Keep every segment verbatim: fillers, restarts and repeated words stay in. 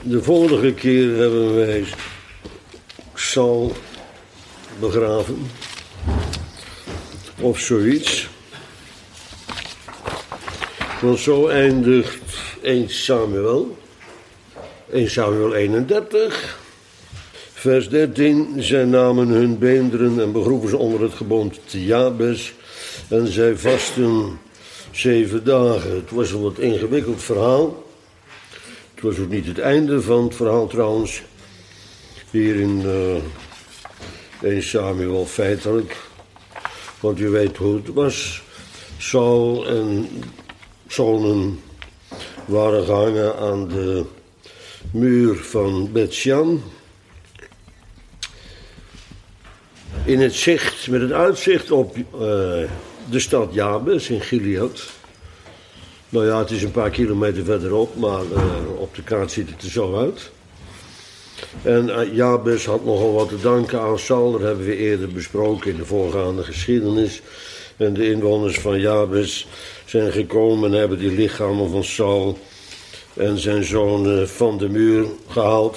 De vorige keer hebben wij Saul begraven. Of zoiets. Want zo eindigt eerste Samuel. eerste Samuel eenendertig. Vers dertien. Zij namen hun beenderen en begroeven ze onder het geboomte te Jabes. En zij vasten zeven dagen. Het was een wat ingewikkeld verhaal. Het was ook niet het einde van het verhaal trouwens. Hier in uh, eerste Samuel feitelijk. Want u weet hoe het was. Saul en zonen waren gehangen aan de muur van Bet-Shan. In het zicht, met het uitzicht op uh, de stad Jabes in Gilead. Nou ja, het is een paar kilometer verderop, maar uh, op de kaart ziet het er zo uit. En uh, Jabes had nogal wat te danken aan Saul, dat hebben we eerder besproken in de voorgaande geschiedenis. En de inwoners van Jabes zijn gekomen en hebben die lichamen van Saul en zijn zonen van de muur gehaald.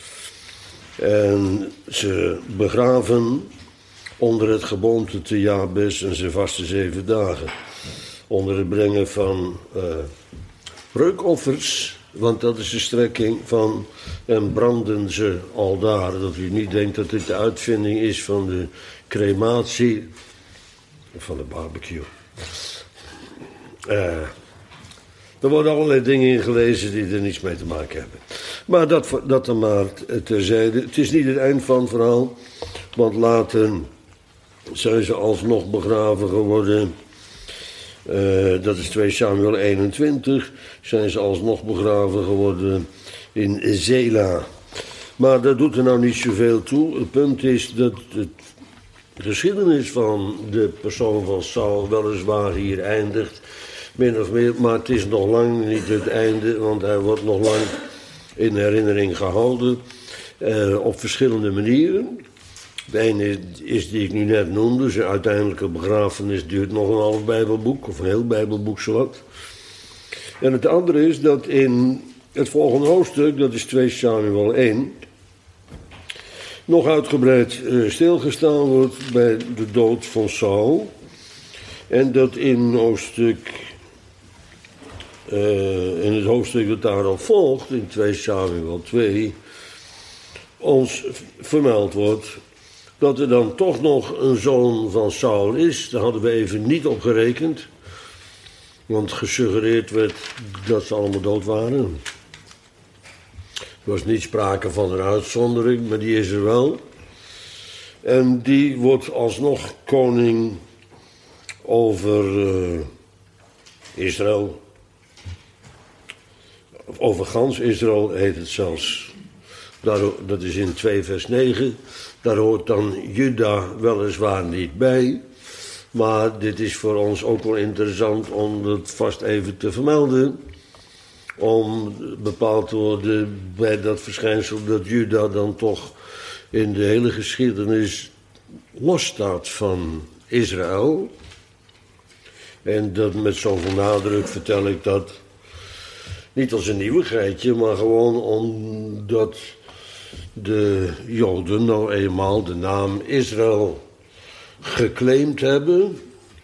En ze begraven onder het geboomte te Jabes en ze vasten zeven dagen. Onder het brengen van uh, reukoffers, want dat is de strekking van en branden ze al daar. Dat u niet denkt dat dit de uitvinding is van de crematie, van de barbecue. Uh, er worden allerlei dingen in gelezen die er niets mee te maken hebben. Maar dat, dat dan maar terzijde. Het is niet het eind van het verhaal, want later zijn ze alsnog begraven geworden. Uh, dat is tweede Samuel eenentwintig. Zijn ze alsnog begraven geworden in Zela. Maar dat doet er nou niet zoveel toe. Het punt is dat het de geschiedenis van de persoon van Saul weliswaar hier eindigt. Min of meer, maar het is nog lang niet het einde, want hij wordt nog lang in herinnering gehouden. Uh, op verschillende manieren. De ene is die ik nu net noemde. Zijn uiteindelijke begrafenis duurt nog een half Bijbelboek, of een heel Bijbelboek zowat. En het andere is dat in het volgende hoofdstuk, dat is tweede Samuel één... nog uitgebreid uh, stilgestaan wordt bij de dood van Saul. En dat in hoofdstuk, uh, in het hoofdstuk dat daarop volgt, in tweede Samuel twee, ons vermeld wordt dat er dan toch nog een zoon van Saul is. Daar hadden we even niet op gerekend. Want gesuggereerd werd dat ze allemaal dood waren. Er was niet sprake van een uitzondering, maar die is er wel. En die wordt alsnog koning over uh, Israël. Over gans Israël heet het zelfs. Daar, dat is in twee vers negen. Daar hoort dan Juda weliswaar niet bij. Maar dit is voor ons ook wel interessant om het vast even te vermelden. Om bepaald te worden bij dat verschijnsel dat Juda dan toch in de hele geschiedenis losstaat van Israël. En dat met zoveel nadruk vertel ik dat niet als een nieuwigheidje, maar gewoon omdat de Joden nou eenmaal de naam Israël geclaimd hebben.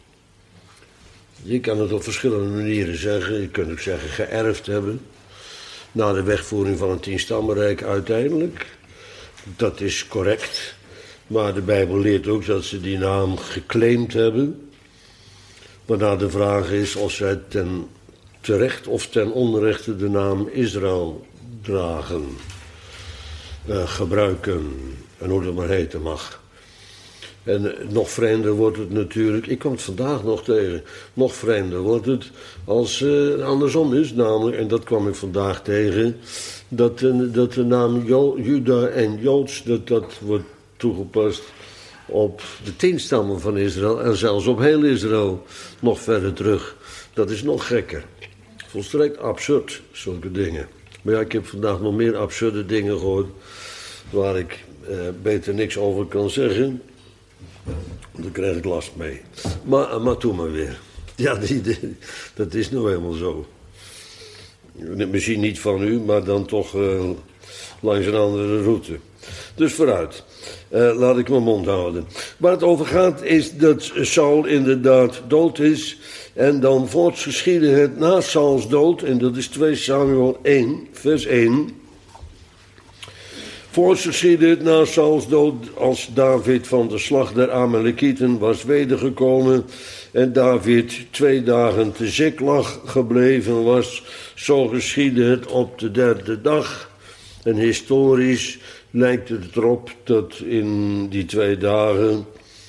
Je kan het op verschillende manieren zeggen. Je kunt ook zeggen geërfd hebben. Na de wegvoering van het tienstammenrijk uiteindelijk. Dat is correct. Maar de Bijbel leert ook dat ze die naam geclaimd hebben. Waarna de vraag is of zij ten terecht of ten onrechte de naam Israël dragen. Uh, gebruiken. En hoe dat maar heten mag. En nog vreemder wordt het natuurlijk, ik kwam het vandaag nog tegen, nog vreemder wordt het als het uh, andersom is, namelijk, en dat kwam ik vandaag tegen, dat, uh, dat de naam jo- Juda en Joods, dat dat wordt toegepast op de tien stammen van Israël en zelfs op heel Israël nog verder terug. Dat is nog gekker. Volstrekt absurd, zulke dingen. Maar ja, ik heb vandaag nog meer absurde dingen gehoord waar ik uh, beter niks over kan zeggen. Daar krijg ik last mee. Maar, maar doe maar weer. Ja, die, die, dat is nou helemaal zo. Misschien niet van u, maar dan toch uh, langs een andere route. Dus vooruit. Uh, laat ik mijn mond houden. Waar het over gaat is dat Saul inderdaad dood is. En dan voorts geschiedde het na Sauls dood. En dat is twee Samuel één, vers één. Voorts geschiedde het na Sauls dood, als David van de slag der Amalekieten was wedergekomen en David twee dagen te Ziklag gebleven was, zo geschiedde het op de derde dag. En historisch lijkt het erop dat in die twee dagen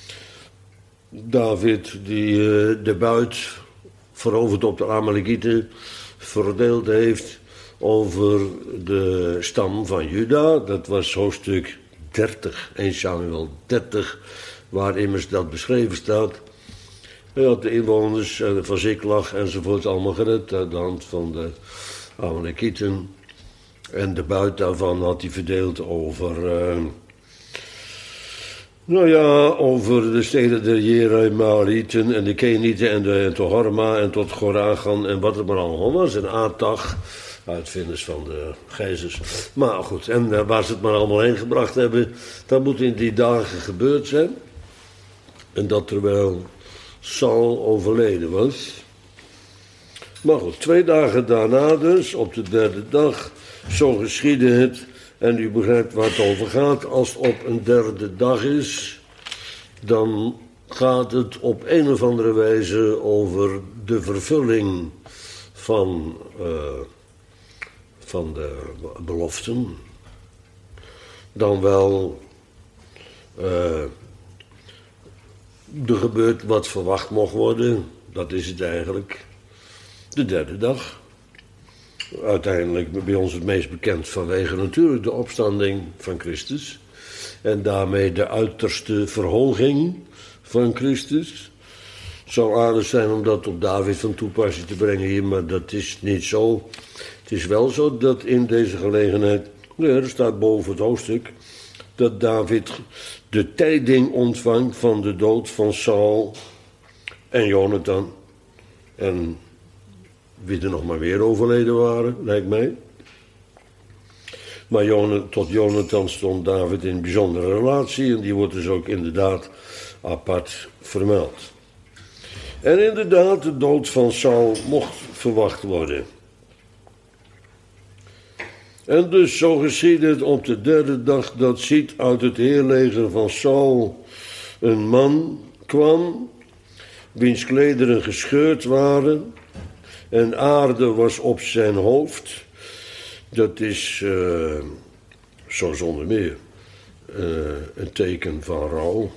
David die uh, de buit veroverd op de Amalekieten verdeeld heeft over de stam van Juda. Dat was hoofdstuk dertig, één Samuel dertig, waar immers dat beschreven staat. Hij had de inwoners van Ziklag enzovoort allemaal gered uit de hand van de Amalekieten. En de buit daarvan had hij verdeeld over, uh, nou ja, over de steden der Jeremaalieten en de Kenieten en de Togarma en tot Goragan en wat het maar allemaal was. En Atach, uitvinders van de gijzers. Maar goed, en uh, waar ze het maar allemaal heen gebracht hebben, dat moet in die dagen gebeurd zijn. En dat terwijl Saul overleden was. Maar goed, twee dagen daarna dus, op de derde dag, zo geschiedde het. En u begrijpt waar het over gaat. Als het op een derde dag is, dan gaat het op een of andere wijze over de vervulling van, uh, van de beloften. Dan wel, uh, er gebeurt wat verwacht mocht worden. Dat is het eigenlijk. De derde dag. Uiteindelijk bij ons het meest bekend vanwege natuurlijk de opstanding van Christus. En daarmee de uiterste verhoging van Christus. Het zou aardig zijn om dat op David van toepassing te brengen hier, maar dat is niet zo. Het is wel zo dat in deze gelegenheid, ja, er staat boven het hoofdstuk, dat David de tijding ontvangt van de dood van Saul en Jonathan. En wie er nog maar weer overleden waren, lijkt mij. Maar Jonathan, tot Jonathan stond David in een bijzondere relatie en die wordt dus ook inderdaad apart vermeld. En inderdaad, de dood van Saul mocht verwacht worden. En dus zo geschiedde het op de derde dag dat ziet uit het heerleger van Saul een man kwam, wiens klederen gescheurd waren en aarde was op zijn hoofd. Dat is, uh, zo zonder meer, uh, een teken van rouw.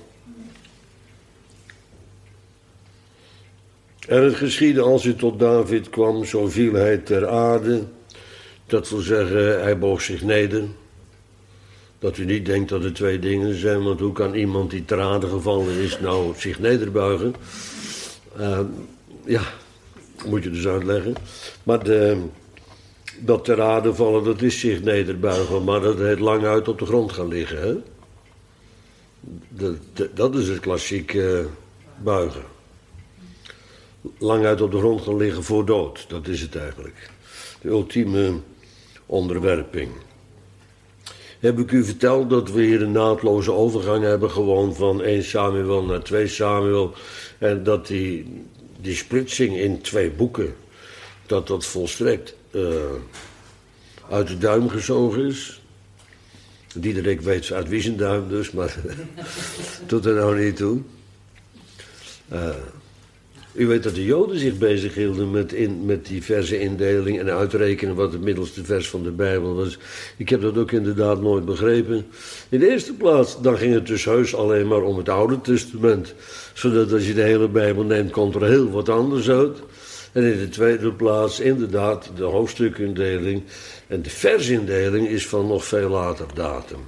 En het geschiedde als hij tot David kwam, zo viel hij ter aarde. Dat wil zeggen, hij boog zich neder. Dat u niet denkt dat er twee dingen zijn, want hoe kan iemand die ter aarde gevallen is nou zich nederbuigen? Uh, ja, moet je dus uitleggen. Maar de, dat ter aarde vallen, dat is zich nederbuigen, maar dat het lang uit op de grond gaan liggen. Hè? De, de, dat is het klassieke buigen. Lang uit op de grond gaan liggen voor dood, dat is het eigenlijk. De ultieme onderwerping. Heb ik u verteld dat we hier een naadloze overgang hebben, gewoon van één Samuel naar twee Samuel. En dat die, die splitsing in twee boeken, dat dat volstrekt uh, uit de duim gezogen is. Diederik weet uit wie zijn duim dus, maar doet er nou niet toe. Uh, U weet dat de Joden zich bezighielden met, in, met die versenindeling en uitrekenen wat het middelste vers van de Bijbel was. Ik heb dat ook inderdaad nooit begrepen. In de eerste plaats, dan ging het dus heus alleen maar om het Oude Testament. Zodat als je de hele Bijbel neemt, komt er heel wat anders uit. En in de tweede plaats, inderdaad, de hoofdstukindeling. En de versindeling is van nog veel later datum.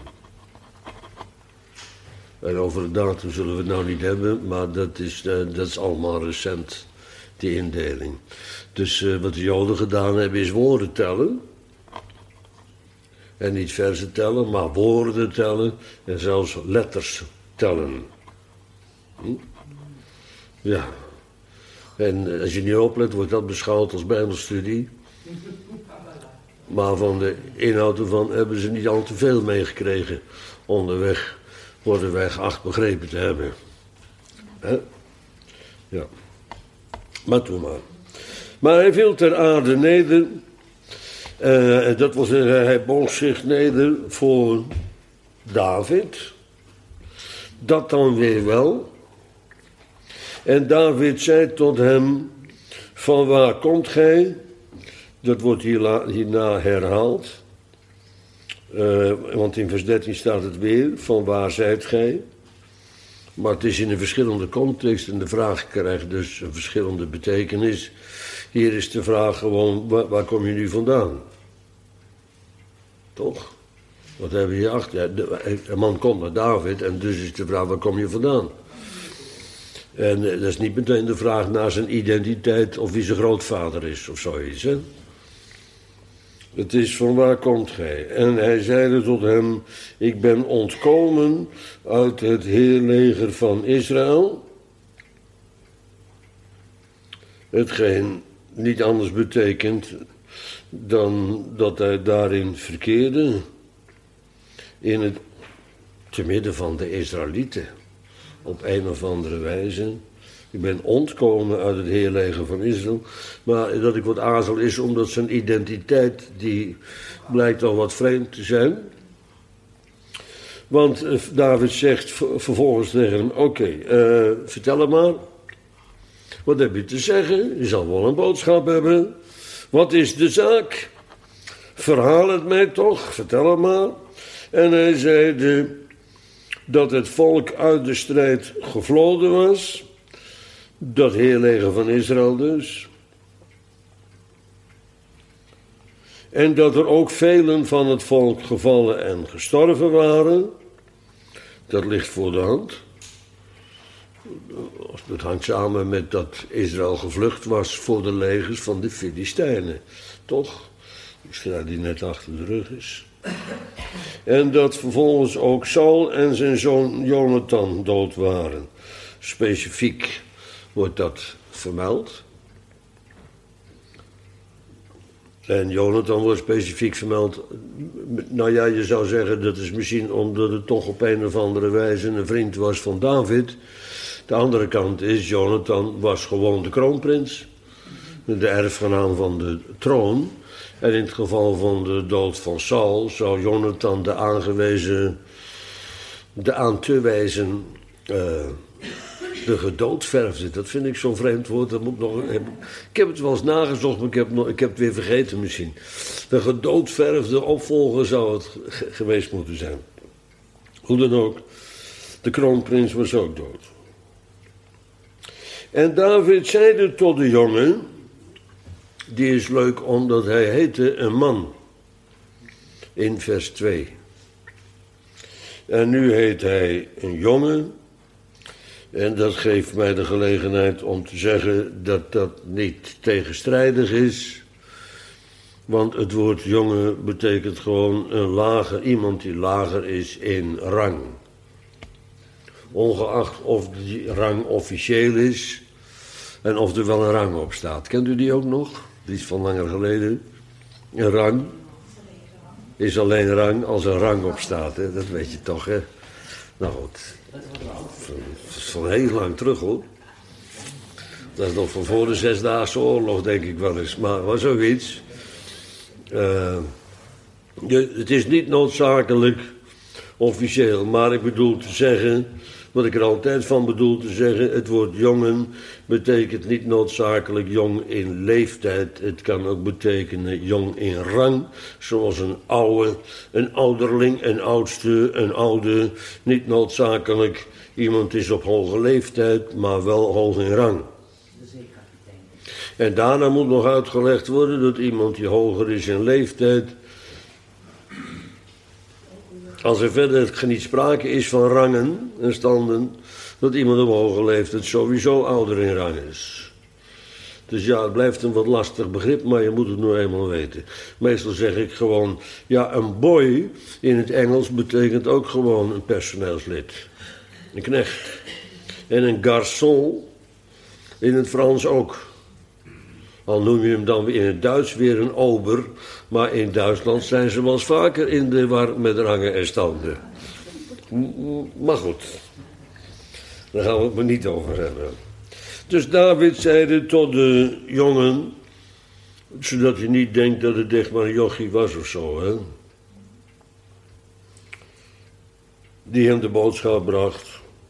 En over de datum zullen we het nou niet hebben, maar dat is, uh, dat is allemaal recent, die indeling. Dus uh, wat de Joden gedaan hebben is woorden tellen. En niet verzen tellen, maar woorden tellen en zelfs letters tellen. Hm? Ja. En als je niet oplet, wordt dat beschouwd als bijbelstudie. Maar van de inhoud ervan hebben ze niet al te veel meegekregen. Onderweg worden wij geacht begrepen te hebben. Hè? Ja. Maar toen maar. Maar hij viel ter aarde neder. Uh, dat wil zeggen, hij boog zich neder voor David. Dat dan weer wel. En David zei tot hem: van waar komt gij? Dat wordt hierna herhaald. Uh, want in vers dertien staat het weer: van waar zijt gij? Maar het is in een verschillende context en de vraag krijgt dus een verschillende betekenis. Hier is de vraag gewoon: waar, waar kom je nu vandaan? Toch? Wat hebben we hier achter? Ja, een man komt naar David en dus is de vraag: waar kom je vandaan? En dat is niet meteen de vraag naar zijn identiteit of wie zijn grootvader is of zoiets. Hè? Het is: van waar komt gij? En hij zeide tot hem: ik ben ontkomen uit het heerleger van Israël. Hetgeen niet anders betekent dan dat hij daarin verkeerde. In het, te midden van de Israëlieten. Op een of andere wijze. Ik ben ontkomen uit het heerleger van Israël. Maar dat ik wat aarzel is omdat zijn identiteit, die blijkt al wat vreemd te zijn. Want David zegt vervolgens tegen hem: oké, okay, uh, vertel hem maar. Wat heb je te zeggen? Je zal wel een boodschap hebben. Wat is de zaak? Verhaal het mij toch, vertel het maar. En hij zeide dat het volk uit de strijd gevloden was. Dat heerleger van Israël dus. En dat er ook velen van het volk gevallen en gestorven waren. Dat ligt voor de hand. Dat hangt samen met dat Israël gevlucht was voor de legers van de Filistijnen. Toch? Die strijd die net achter de rug is. En dat vervolgens ook Saul en zijn zoon Jonathan dood waren. Specifiek wordt dat vermeld. En Jonathan wordt specifiek vermeld. Nou ja, je zou zeggen dat is misschien omdat het toch op een of andere wijze een vriend was van David. De andere kant is, Jonathan was gewoon de kroonprins. De erfgenaam van de troon. En in het geval van de dood van Saul zou Jonathan de aangewezen, de aan te wijzen, uh, de gedoodverfde. Dat vind ik zo'n vreemd woord. Dat moet nog, heb, ik heb het wel eens nagezocht, maar ik heb, nog, ik heb het weer vergeten misschien. De gedoodverfde opvolger zou het ge- geweest moeten zijn. Hoe dan ook, de kroonprins was ook dood. En David zeide tot de jongen, die is leuk omdat hij heette een man, in vers twee. En nu heet hij een jongen, en dat geeft mij de gelegenheid om te zeggen dat dat niet tegenstrijdig is, want het woord jongen betekent gewoon een lager, iemand die lager is in rang. Ongeacht of die rang officieel is en of er wel een rang op staat. Kent u die ook nog? Die is van langer geleden. Een rang is alleen rang als er rang op staat. Hè? Dat weet je toch, hè? Nou goed. Dat is van heel lang terug, hoor. Dat is nog van voor de Zesdaagse Oorlog, denk ik wel eens. Maar was zoiets. Uh, je, het is niet noodzakelijk officieel, maar ik bedoel te zeggen, wat ik er altijd van bedoel te zeggen, het woord jongen betekent niet noodzakelijk jong in leeftijd. Het kan ook betekenen jong in rang, zoals een oude, een ouderling, een oudste, een oude. Niet noodzakelijk iemand is op hoge leeftijd, maar wel hoog in rang. En daarna moet nog uitgelegd worden dat iemand die hoger is in leeftijd, als er verder niet sprake is van rangen en standen, dat iemand op hoge leeftijd sowieso ouder in rang is. Dus ja, het blijft een wat lastig begrip, maar je moet het nou eenmaal weten. Meestal zeg ik gewoon, ja, een boy in het Engels betekent ook gewoon een personeelslid. Een knecht. En een garçon in het Frans ook. Al noem je hem dan in het Duits weer een ober, Maar in Duitsland zijn ze wel eens vaker in de war met rangen en standen. Maar goed, daar gaan we het maar niet over hebben. Dus David zeide tot de jongen, zodat je niet denkt dat het echt maar een jochie was of zo, hè. Die hem de boodschap bracht.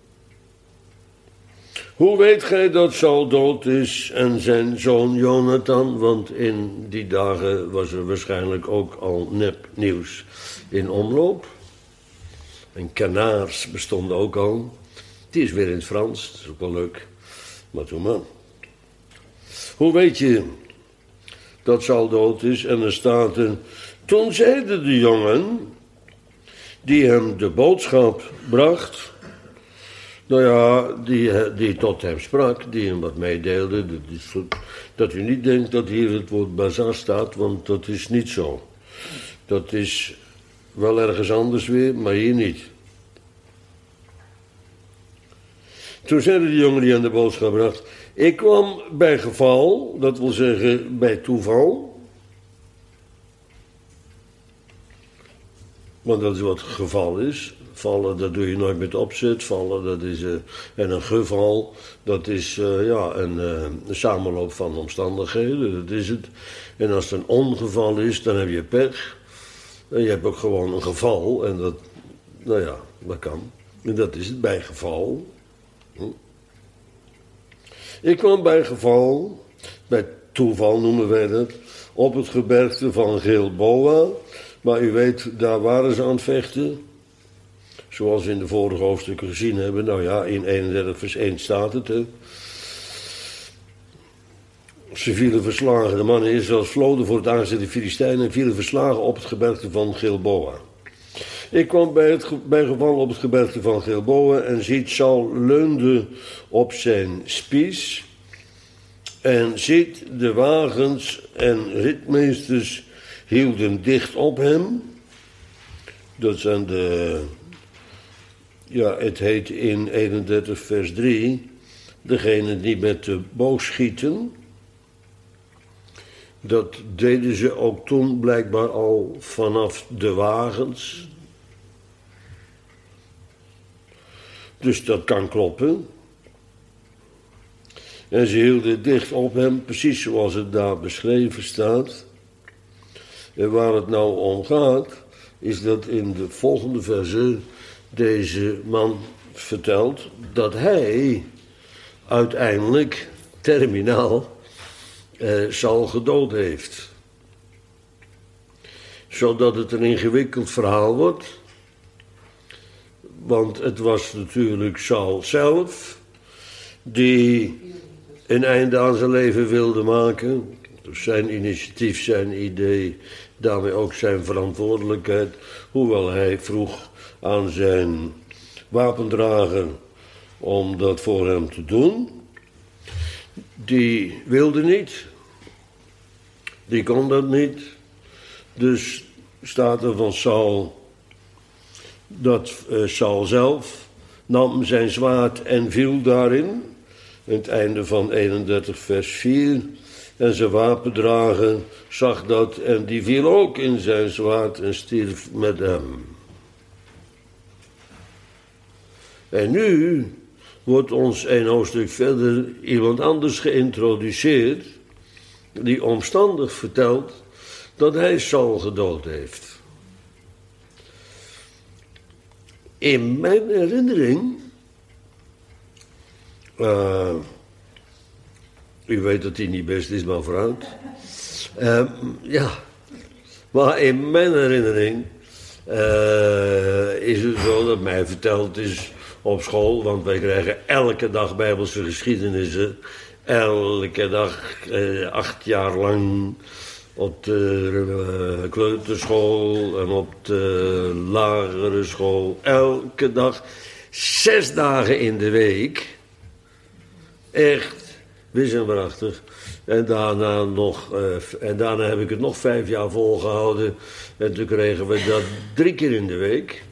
Hoe weet gij dat Saul dood is en zijn zoon Jonathan? Want in die dagen was er waarschijnlijk ook al nepnieuws in omloop. En kanaars bestonden ook al. Die is weer in het Frans, dat is ook wel leuk. Maar toen maar. Hoe weet je dat Saul dood is? En er staat er, toen zeide de jongen die hem de boodschap bracht, nou ja, die, die tot hem sprak, die hem wat meedeelde, dat, is, dat u niet denkt dat hier het woord bazar staat, want dat is niet zo. Dat is wel ergens anders weer, maar hier niet. Toen zei de jongen die aan de boodschap bracht, ik kwam bij geval, dat wil zeggen bij toeval. Want dat is wat geval is. Vallen, dat doe je nooit met opzet. Vallen, dat is... Uh, en een geval, dat is uh, ja, een, uh, een samenloop van omstandigheden. Dat is het. En als het een ongeval is, dan heb je pech. En je hebt ook gewoon een geval. En dat... Nou ja, dat kan. En dat is het bijgeval. Hm. Ik kwam bij geval, bij toeval noemen wij dat, op het gebergte van Gilboa. Maar u weet, daar waren ze aan het vechten. Zoals we in de vorige hoofdstukken gezien hebben. Nou ja, in eenendertig vers één staat het. Hè. Ze vielen verslagen. De mannen Israëls vloden voor het aangezicht der Filistijnen en vielen verslagen op het gebergte van Gilboa. Ik kwam bij het bij geval op het gebergte van Gilboa en ziet Saul leunde op zijn spies. En ziet de wagens en ritmeesters hielden dicht op hem. Dat zijn de, ja, het heet in eenendertig vers drie, degene die met de boog schieten. Dat deden ze ook toen blijkbaar al vanaf de wagens. Dus dat kan kloppen. En ze hielden dicht op hem, precies zoals het daar beschreven staat. En waar het nou om gaat, is dat in de volgende verse deze man vertelt dat hij uiteindelijk terminaal eh, Saul gedood heeft. Zodat het een ingewikkeld verhaal wordt. Want het was natuurlijk Saul zelf die een einde aan zijn leven wilde maken. Dus zijn initiatief, zijn idee, daarmee ook zijn verantwoordelijkheid. Hoewel hij vroeg aan zijn wapendrager om dat voor hem te doen. Die wilde niet. Die kon dat niet. Dus staat er van Saul dat uh, Saul zelf nam zijn zwaard en viel daarin. Het einde van eenendertig vers vier. En zijn wapendrager zag dat en die viel ook in zijn zwaard en stierf met hem. En nu wordt ons een hoofdstuk verder iemand anders geïntroduceerd, die omstandig vertelt dat hij Saul gedood heeft. In mijn herinnering, uh, u weet dat hij niet best is, maar vooruit. Uh, ja, maar in mijn herinnering uh, is het zo dat mij verteld is op school, want wij krijgen elke dag Bijbelse geschiedenissen, elke dag uh, acht jaar lang op de uh, kleuterschool en op de lagere school, elke dag, zes dagen in de week, echt wis en waarachtig. En daarna, nog, uh, en daarna heb ik het nog vijf jaar volgehouden en toen kregen we dat drie keer in de week.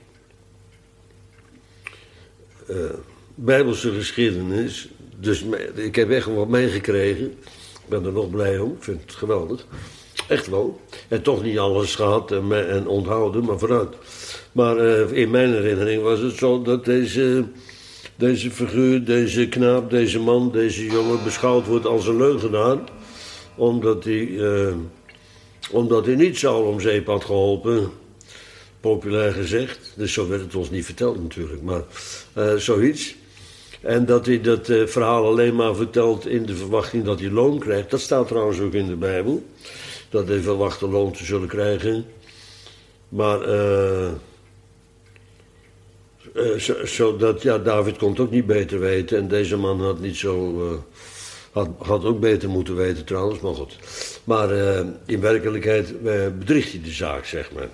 Uh, Bijbelse geschiedenis, dus me, ik heb echt wat meegekregen. Ik ben er nog blij om, ik vind het geweldig. Echt wel. En toch niet alles gehad en, en onthouden, maar vooruit. Maar uh, in mijn herinnering was het zo dat deze, deze figuur, deze knaap, deze man, deze jongen beschouwd wordt als een leugenaar. Omdat hij, uh, omdat hij niet Saul om zeep had geholpen. Populair gezegd. Dus zo werd het ons niet verteld natuurlijk, maar uh, zoiets. En dat hij dat uh, verhaal alleen maar vertelt in de verwachting dat hij loon krijgt. Dat staat trouwens ook in de Bijbel. Dat hij verwachtte loon te zullen krijgen. Maar uh, uh, zo, zo dat, ja, David kon het ook niet beter weten. En deze man had niet zo... Uh, had, had ook beter moeten weten trouwens, maar goed. Maar uh, in werkelijkheid uh, bedriegt hij de zaak, zeg maar.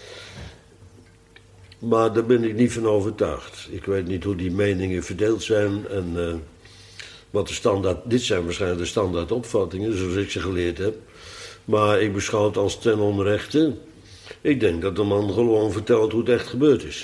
Maar daar ben ik niet van overtuigd. Ik weet niet hoe die meningen verdeeld zijn en uh, wat de standaard... Dit zijn waarschijnlijk de standaard opvattingen, zoals ik ze geleerd heb. Maar ik beschouw het als ten onrechte. Ik denk dat de man gewoon vertelt hoe het echt gebeurd is.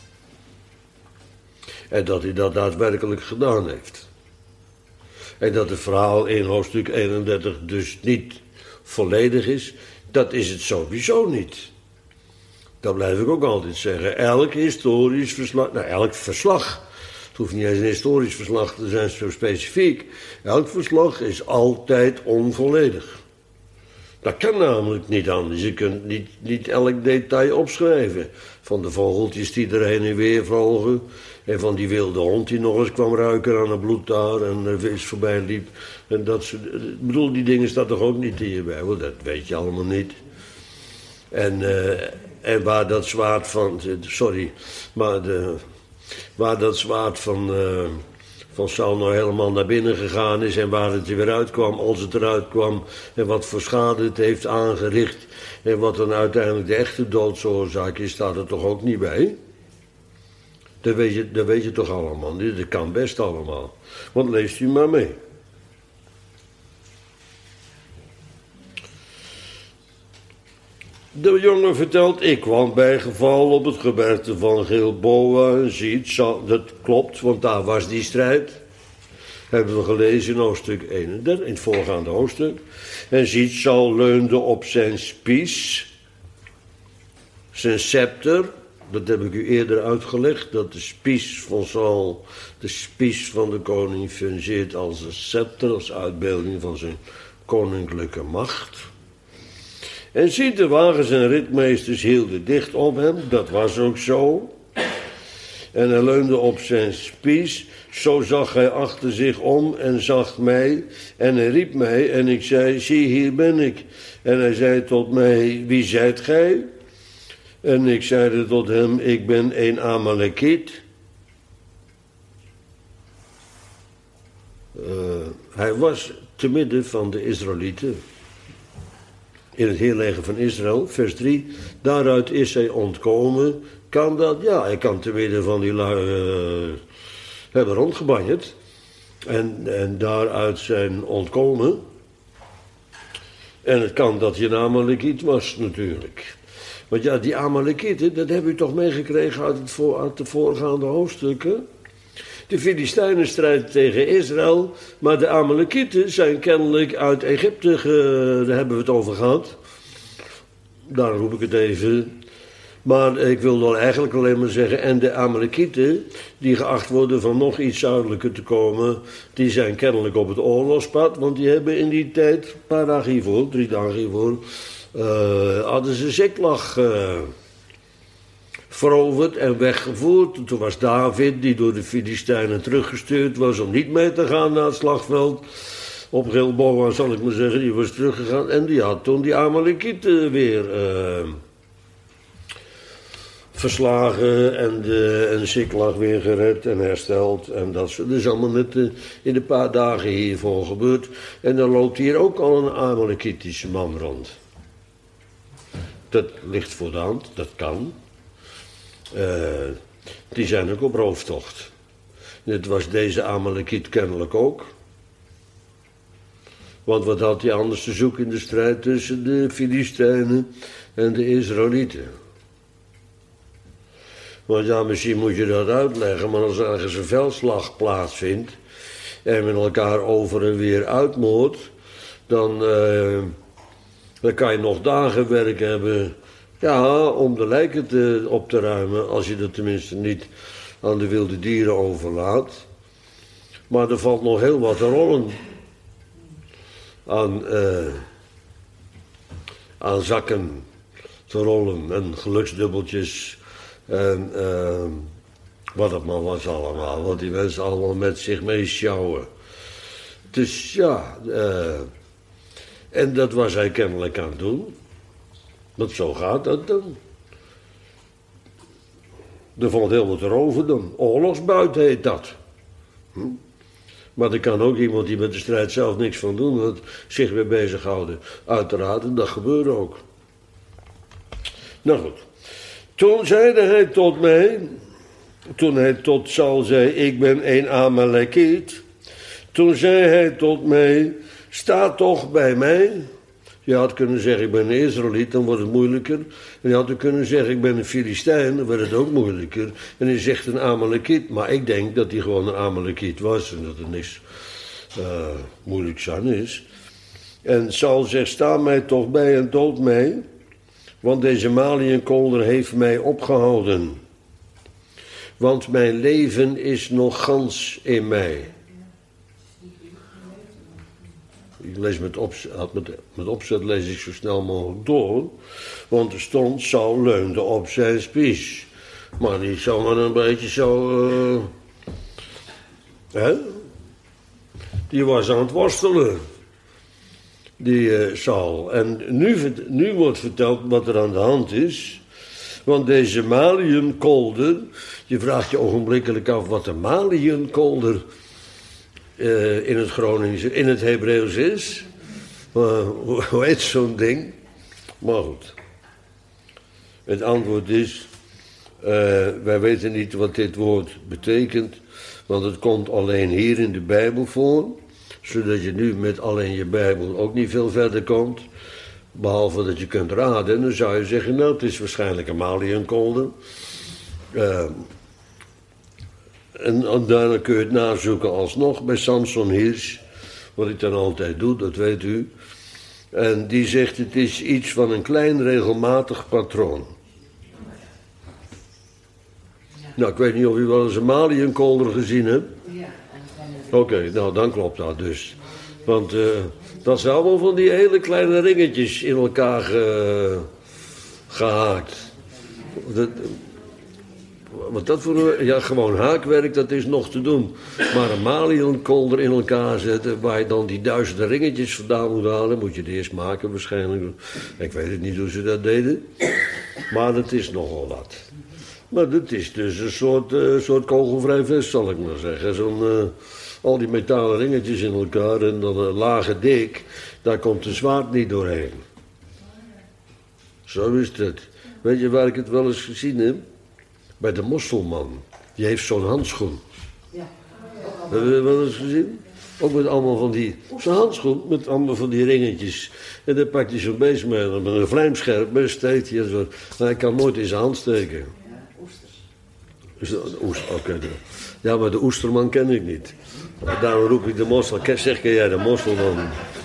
En dat hij dat daadwerkelijk gedaan heeft. En dat het verhaal in hoofdstuk eenendertig dus niet volledig is, dat is het sowieso niet. Dat blijf ik ook altijd zeggen. Elk historisch verslag, nou elk verslag, het hoeft niet eens een historisch verslag te zijn zo specifiek. Elk verslag is altijd onvolledig. Dat kan namelijk niet anders. Je kunt niet, niet elk detail opschrijven. Van de vogeltjes die er heen en weer vlogen. En van die wilde hond die nog eens kwam ruiken aan het bloed daar. En er vis voorbij liep. En dat soort, ik bedoel, die dingen staan toch ook niet in je Bijbel. Dat weet je allemaal niet. En, uh, en waar dat zwaard van... Sorry. Maar de, waar dat zwaard van... Uh, van Saul nou helemaal naar binnen gegaan is en waar het er weer uitkwam, als het eruit kwam, en wat voor schade het heeft aangericht en wat dan uiteindelijk de echte doodsoorzaak is, staat er toch ook niet bij? Dat weet je, dat weet je toch allemaal, dat kan best allemaal. Want leest u maar mee. De jongen vertelt, ik kwam bij geval op het gebergte van Gilboa en ziet, dat klopt, want daar was die strijd. Hebben we gelezen in hoofdstuk eenendertig, in het voorgaande hoofdstuk. En ziet, Saul leunde op zijn spies, zijn scepter, dat heb ik u eerder uitgelegd, dat de spies van Saul, de spies van de koning fungeert als een scepter, als uitbeelding van zijn koninklijke macht. En ziet, de wagens en ritmeesters hielden dicht op hem, dat was ook zo. En hij leunde op zijn spies, zo zag hij achter zich om en zag mij. En hij riep mij en ik zei, zie, hier ben ik. En hij zei tot mij, wie zijt gij? En ik zeide tot hem, ik ben een Amalekiet. Uh, hij was te midden van de Israëlieten. In het heerleger van Israël, vers drie. Daaruit is hij ontkomen. Kan dat? Ja, hij kan te midden van die lui uh, hebben rondgebanjerd. En, en daaruit zijn ontkomen. En het kan dat je een Amalekiet was natuurlijk. Want ja, die Amalekieten, dat hebben u toch meegekregen uit, het voor, uit de voorgaande hoofdstukken. De Filistijnen strijden tegen Israël, maar de Amalekieten zijn kennelijk uit Egypte, ge, daar hebben we het over gehad. Daar roep ik het even. Maar ik wil dan eigenlijk alleen maar zeggen, en de Amalekieten, die geacht worden van nog iets zuidelijker te komen, die zijn kennelijk op het oorlogspad, want die hebben in die tijd, een paar dagen hiervoor, drie dagen hiervoor, uh, hadden ze Ziklag uh, veroverd en weggevoerd. Toen was David, die door de Filistijnen teruggestuurd was om niet mee te gaan naar het slagveld. Op Gilboa, zal ik maar zeggen, die was teruggegaan. En die had toen die Amalekieten weer uh, verslagen en de en Ziklag weer gered en hersteld. En dat is allemaal net uh, in een paar dagen hiervoor gebeurd. En dan loopt hier ook al een Amalekitische man rond. Dat ligt voor de hand, dat kan. Uh, die zijn ook op rooftocht. Het was deze Amalekiet kennelijk ook. Want wat had hij anders te zoeken in de strijd tussen de Filistijnen en de Israëlieten? Want ja, misschien moet je dat uitleggen, maar als ergens een veldslag plaatsvindt en men elkaar over en weer uitmoordt, dan, uh, Dan kan je nog dagen werk hebben, ja, om de lijken te, op te ruimen, als je dat tenminste niet aan de wilde dieren overlaat. Maar er valt nog heel wat te rollen aan, uh, aan zakken te rollen en geluksdubbeltjes en uh, wat het maar was allemaal, wat die mensen allemaal met zich meeschouwen. Dus ja, uh, en dat was hij kennelijk aan het doen. Want zo gaat dat dan. Er valt heel wat erover dan. Oorlogsbuit heet dat. Hm? Maar er kan ook iemand die met de strijd zelf niks van doen, dat zich weer bezighouden. Uiteraard, en dat gebeurde ook. Nou goed. Toen zeide hij tot mij, toen hij tot Saul zei, ik ben een Amalekiet. Toen zei hij tot mij, sta toch bij mij. Je had kunnen zeggen, ik ben een Israëliet, dan wordt het moeilijker. En je had ook kunnen zeggen, ik ben een Filistijn, dan wordt het ook moeilijker. En hij zegt een Amalekiet, maar ik denk dat hij gewoon een Amalekiet was en dat er niks uh, moeilijks aan is. En Saul zegt, sta mij toch bij en dood mij, want deze Maliënkolder heeft mij opgehouden. Want mijn leven is nog gans in mij. Ik lees met opzet, met, met opzet lees ik zo snel mogelijk door. Want er stond, Saul leunde op zijn spies. Maar die zou maar een beetje zo... Uh, hè? Die was aan het worstelen. Die uh, Saul. En nu, nu wordt verteld wat er aan de hand is. Want deze Maliënkolder... Je vraagt je ogenblikkelijk af wat een Maliënkolder... Uh, in het Gronings, in het Hebreeuws is. Uh, hoe, hoe heet zo'n ding? Maar goed. Het antwoord is... Uh, wij weten niet wat dit woord betekent. Want het komt alleen hier in de Bijbel voor. Zodat je nu met alleen je Bijbel ook niet veel verder komt. Behalve dat je kunt raden. En dan zou je zeggen, nou, het is waarschijnlijk een Maliënkolder. Uh, En, en daarna kun je het nazoeken alsnog bij Samson Hirsch. Wat ik dan altijd doe, dat weet u. En die zegt, het is iets van een klein regelmatig patroon. Nou, ik weet niet of u wel eens een Maliënkolder gezien hebt. Oké, okay, nou dan klopt dat dus. Want uh, dat zijn allemaal van die hele kleine ringetjes in elkaar ge, gehaakt. Dat, wat dat voor ja, gewoon haakwerk, dat is nog te doen. Maar een Maliënkolder in elkaar zetten, waar je dan die duizenden ringetjes vandaan moet halen, moet je het eerst maken waarschijnlijk. Ik weet het niet hoe ze dat deden. Maar dat is nogal wat. Maar dat is dus een soort, uh, soort kogelvrij vest, zal ik maar zeggen. Zo'n, uh, al die metalen ringetjes in elkaar en dan een lage dik, daar komt een zwaard niet doorheen. Zo is het. Weet je waar ik het wel eens gezien heb? Bij de mosselman. Die heeft zo'n handschoen. Ja. Hebben we dat wel eens gezien? Ook met allemaal van die... Zo'n handschoen met allemaal van die ringetjes. En dan pakt hij zo'n beest mee. Met een vlijmscherp mes steekt hij. Zo. Maar hij kan nooit in zijn hand steken. Ja, oesters. Oester, oké. Okay. Ja, maar de oesterman ken ik niet. Daarom roep ik de mossel. Zeg, ken jij de mosselman?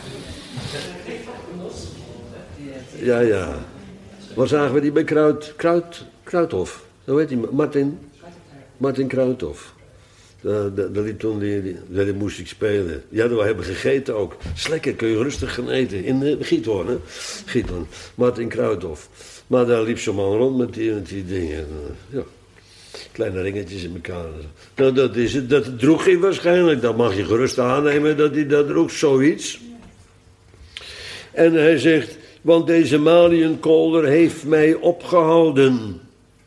Ja, ja. Waar zagen we die bij Kruid, Kruid, Kruidhof? Hoe heet die? Martin? Martin Kruidhof. Daar liep toen, die, die, die moest ik spelen. Ja, we hebben gegeten ook. Slekker, kun je rustig gaan eten. In uh, Giethoorn, hè? Giethoorn. Martin Kruidhof. Maar daar liep zo'n man rond met die, met die dingen. Ja. Kleine ringetjes in elkaar. Nou, dat is het. Dat droeg hij waarschijnlijk. Dat mag je gerust aannemen dat hij dat droeg. Zoiets. En hij zegt... Want deze Maliënkolder heeft mij opgehouden.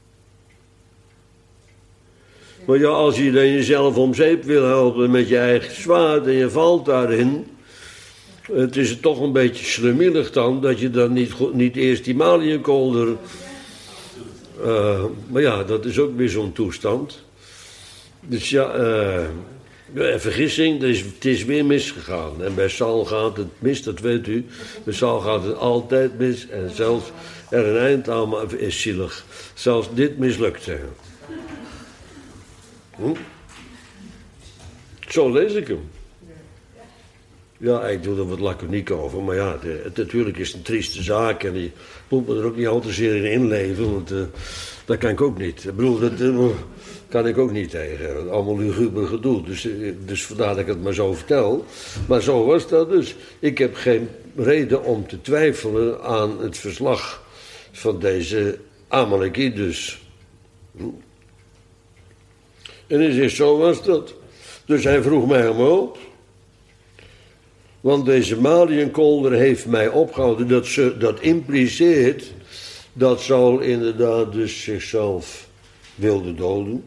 Maar ja, als je dan jezelf om zeep wil helpen met je eigen zwaard en je valt daarin... Het is toch een beetje slemielig dan, dat je dan niet, niet eerst die Maliënkolder... Uh, maar ja, dat is ook weer zo'n toestand. Dus ja, uh, vergissing, het is, het is weer misgegaan. En bij Saul gaat het mis, dat weet u. Bij Saul gaat het altijd mis. En zelfs er een eind aan is zielig. Zelfs dit mislukt zijn. Hm? Zo lees ik hem. Ja, ik doe er wat laconiek over, maar ja, het, het, natuurlijk is het een trieste zaak en je moet me er ook niet al te zeer in inleven, want uh, dat kan ik ook niet. Ik bedoel, dat uh, kan ik ook niet tegen. Allemaal luguber gedoe, dus, dus vandaar dat ik het maar zo vertel. Maar zo was dat dus. Ik heb geen reden om te twijfelen aan het verslag van deze Amalekiet dus. En hij zegt, zo was dat. Dus hij vroeg mij om hulp. Want deze Maliënkolder heeft mij opgehouden. Dat, ze, dat impliceert dat Saul inderdaad dus zichzelf wilde doden.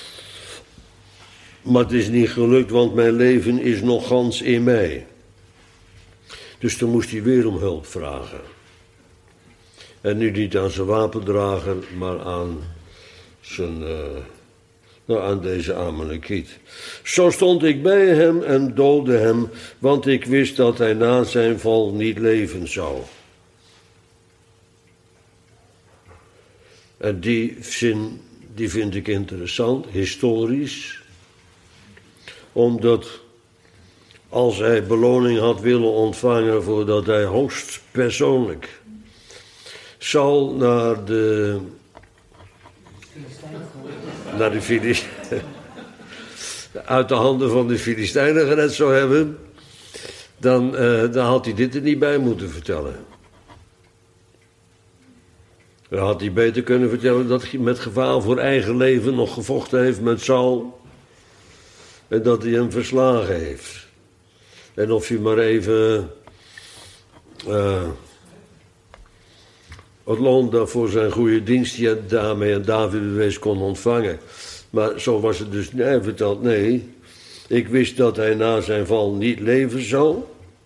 Maar het is niet gelukt, want mijn leven is nog gans in mij. Dus toen moest hij weer om hulp vragen. En nu niet aan zijn wapendrager, maar aan zijn... Uh, Nou, aan deze Amalekiet. Zo stond ik bij hem en doodde hem, want ik wist dat hij na zijn val niet leven zou. En die zin, die vind ik interessant, historisch. Omdat als hij beloning had willen ontvangen voordat hij hoogst persoonlijk Saul naar de... naar de Filistijnen, uit de handen van de Filistijnen gered zou hebben, dan, uh, dan had hij dit er niet bij moeten vertellen. Dan had hij beter kunnen vertellen dat hij met gevaar voor eigen leven nog gevochten heeft met Saul en dat hij hem verslagen heeft. En of hij maar even uh, het loon daarvoor zijn goede dienst die hij daarmee aan David bewees kon ontvangen. Maar zo was het dus. Hij vertelt, nee, ik wist dat hij na zijn val niet leven zou.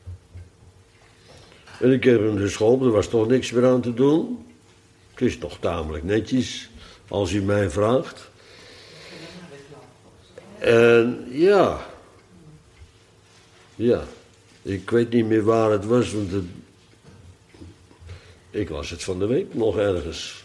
En ik heb hem dus geholpen, er was toch niks meer aan te doen. Het is toch tamelijk netjes, als u mij vraagt. En ja, ja, ik weet niet meer waar het was, want het, ik las het van de week nog ergens.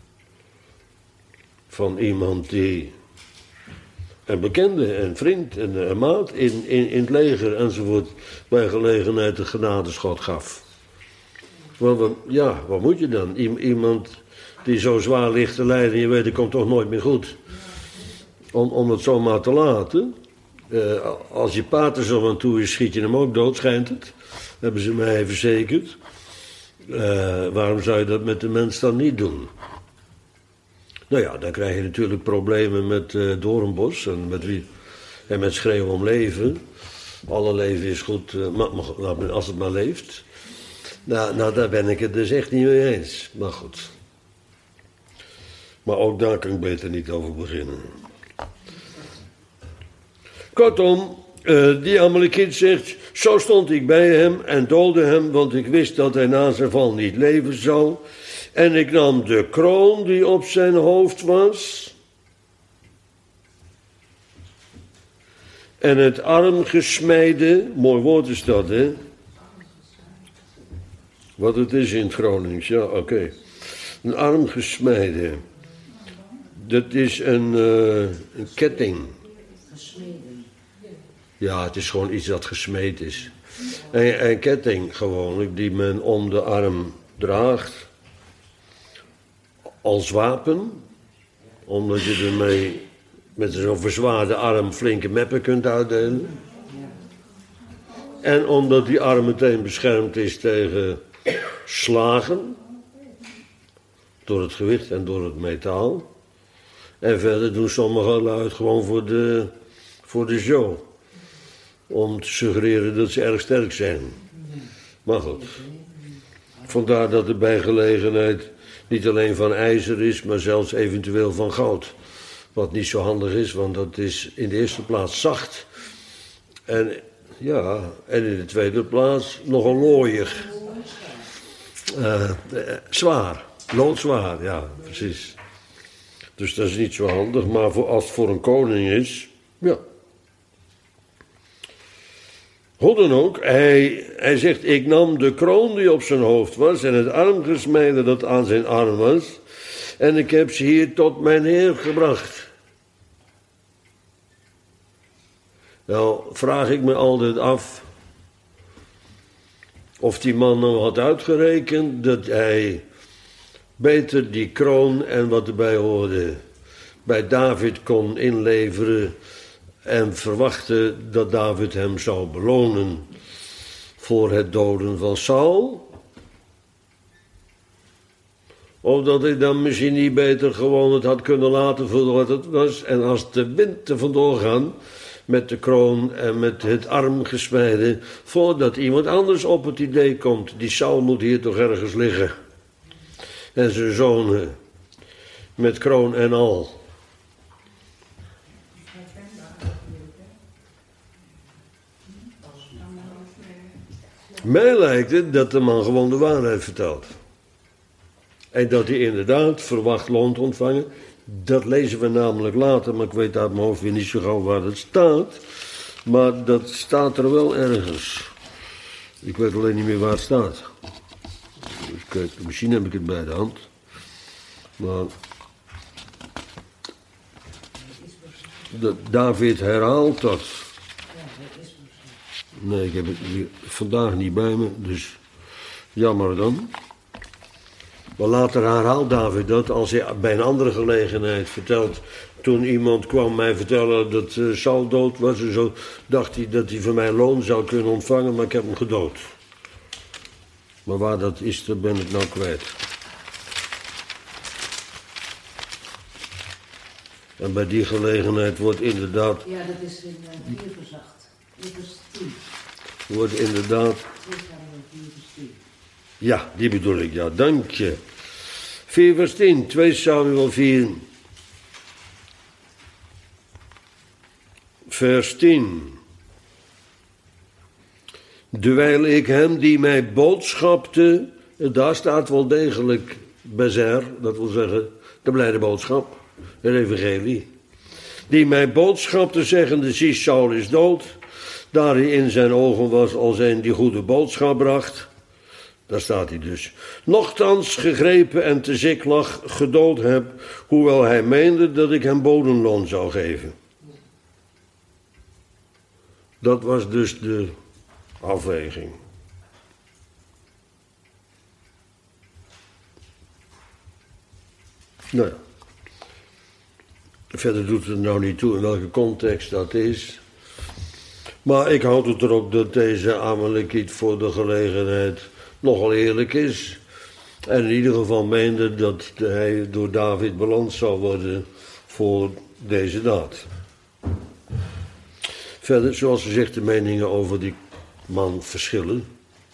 Van iemand die een bekende, een vriend, een, een maat in, in, in het leger enzovoort bij gelegenheid een genadeschot gaf. Want ja, wat moet je dan? I, iemand die zo zwaar ligt te lijden en je weet, het komt toch nooit meer goed. Om, om het zomaar te laten. Uh, als je paard er zo aan toe is, schiet je hem ook dood, schijnt het. Hebben ze mij verzekerd. Uh, waarom zou je dat met de mens dan niet doen? Nou ja, dan krijg je natuurlijk problemen met uh, Doornbos en met, wie, en met schreeuwen om leven. Alle leven is goed, uh, maar, maar, als het maar leeft. Nou, nou, daar ben ik het dus echt niet mee eens. Maar goed. Maar ook daar kan ik beter niet over beginnen. Kortom, uh, die Amalekiet zegt, zo stond ik bij hem en doodde hem, want ik wist dat hij na zijn val niet leven zou. En ik nam de kroon die op zijn hoofd was en het armgesmijde, mooi woord is dat, hè? Wat het is in het Gronings, ja, oké. Okay. Een armgesmijde, dat is een, uh, een ketting. Ja, het is gewoon iets dat gesmeed is. Een, een ketting gewoonlijk die men om de arm draagt. Als wapen. Omdat je ermee met zo'n verzwaarde arm flinke meppen kunt uitdelen. En omdat die arm meteen beschermd is tegen slagen. Door het gewicht en door het metaal. En verder doen sommige lui het gewoon voor de, voor de show. Om te suggereren dat ze erg sterk zijn. Maar goed. Vandaar dat er bij gelegenheid niet alleen van ijzer is, maar zelfs eventueel van goud. Wat niet zo handig is, want dat is in de eerste plaats zacht. En, ja, en in de tweede plaats nogal looiig. Uh, zwaar. Loodzwaar, ja, precies. Dus dat is niet zo handig, maar voor, als het voor een koning is, ja. Hoe dan ook, hij, hij zegt, ik nam de kroon die op zijn hoofd was en het armgesmijde dat aan zijn arm was, en ik heb ze hier tot mijn Heer gebracht. Nou, vraag ik me altijd af, Of die man nou had uitgerekend dat hij beter die kroon en wat erbij hoorde bij David kon inleveren en verwachtte dat David hem zou belonen voor het doden van Saul. Of dat hij dan misschien niet beter gewoon het had kunnen laten voor wat het was. En als de wind er vandoor gaan met de kroon en met het armgesnijden, voordat iemand anders op het idee komt, die Saul moet hier toch ergens liggen. En zijn zonen met kroon en al. Mij lijkt het dat de man gewoon de waarheid vertelt. En dat hij inderdaad verwacht loon te ontvangen. Dat lezen we namelijk later, maar ik weet uit mijn hoofd weer niet zo gauw waar dat staat. Maar dat staat er wel ergens. Ik weet alleen niet meer waar het staat. Dus kijk, misschien heb ik het bij de hand. Maar dat David herhaalt dat. Nee, ik heb het vandaag niet bij me, dus jammer dan. Maar later herhaalt David dat als hij bij een andere gelegenheid vertelt. Toen iemand kwam mij vertellen dat uh, Saul dood was en zo, dacht hij dat hij van mij loon zou kunnen ontvangen, maar ik heb hem gedood. Maar waar dat is, dat ben ik nou kwijt. En bij die gelegenheid wordt inderdaad... Ja, dat is in uh, vier vers acht. vier vers tien. Wordt inderdaad... Ja, die bedoel ik, ja, dank je. vier vers tien, twee Samuel vier. Vers tien. Dewijl ik hem die mij boodschapte, daar staat wel degelijk bezer, dat wil zeggen de blijde boodschap, het evangelie. Die mij boodschapte zeggende, zie Saul is dood, daar hij in zijn ogen was als een die goede boodschap bracht. Daar staat hij dus. Nochtans gegrepen en te Ziklag gedood heb, hoewel hij meende dat ik hem bodemloon zou geven. Dat was dus de afweging. Nou ja. Verder doet het nou niet toe in welke context dat is. Maar ik houd het erop dat deze Amalekiet voor de gelegenheid nogal eerlijk is. En in ieder geval meende dat hij door David beloond zou worden voor deze daad. Verder, zoals gezegd, de meningen over die man verschillen.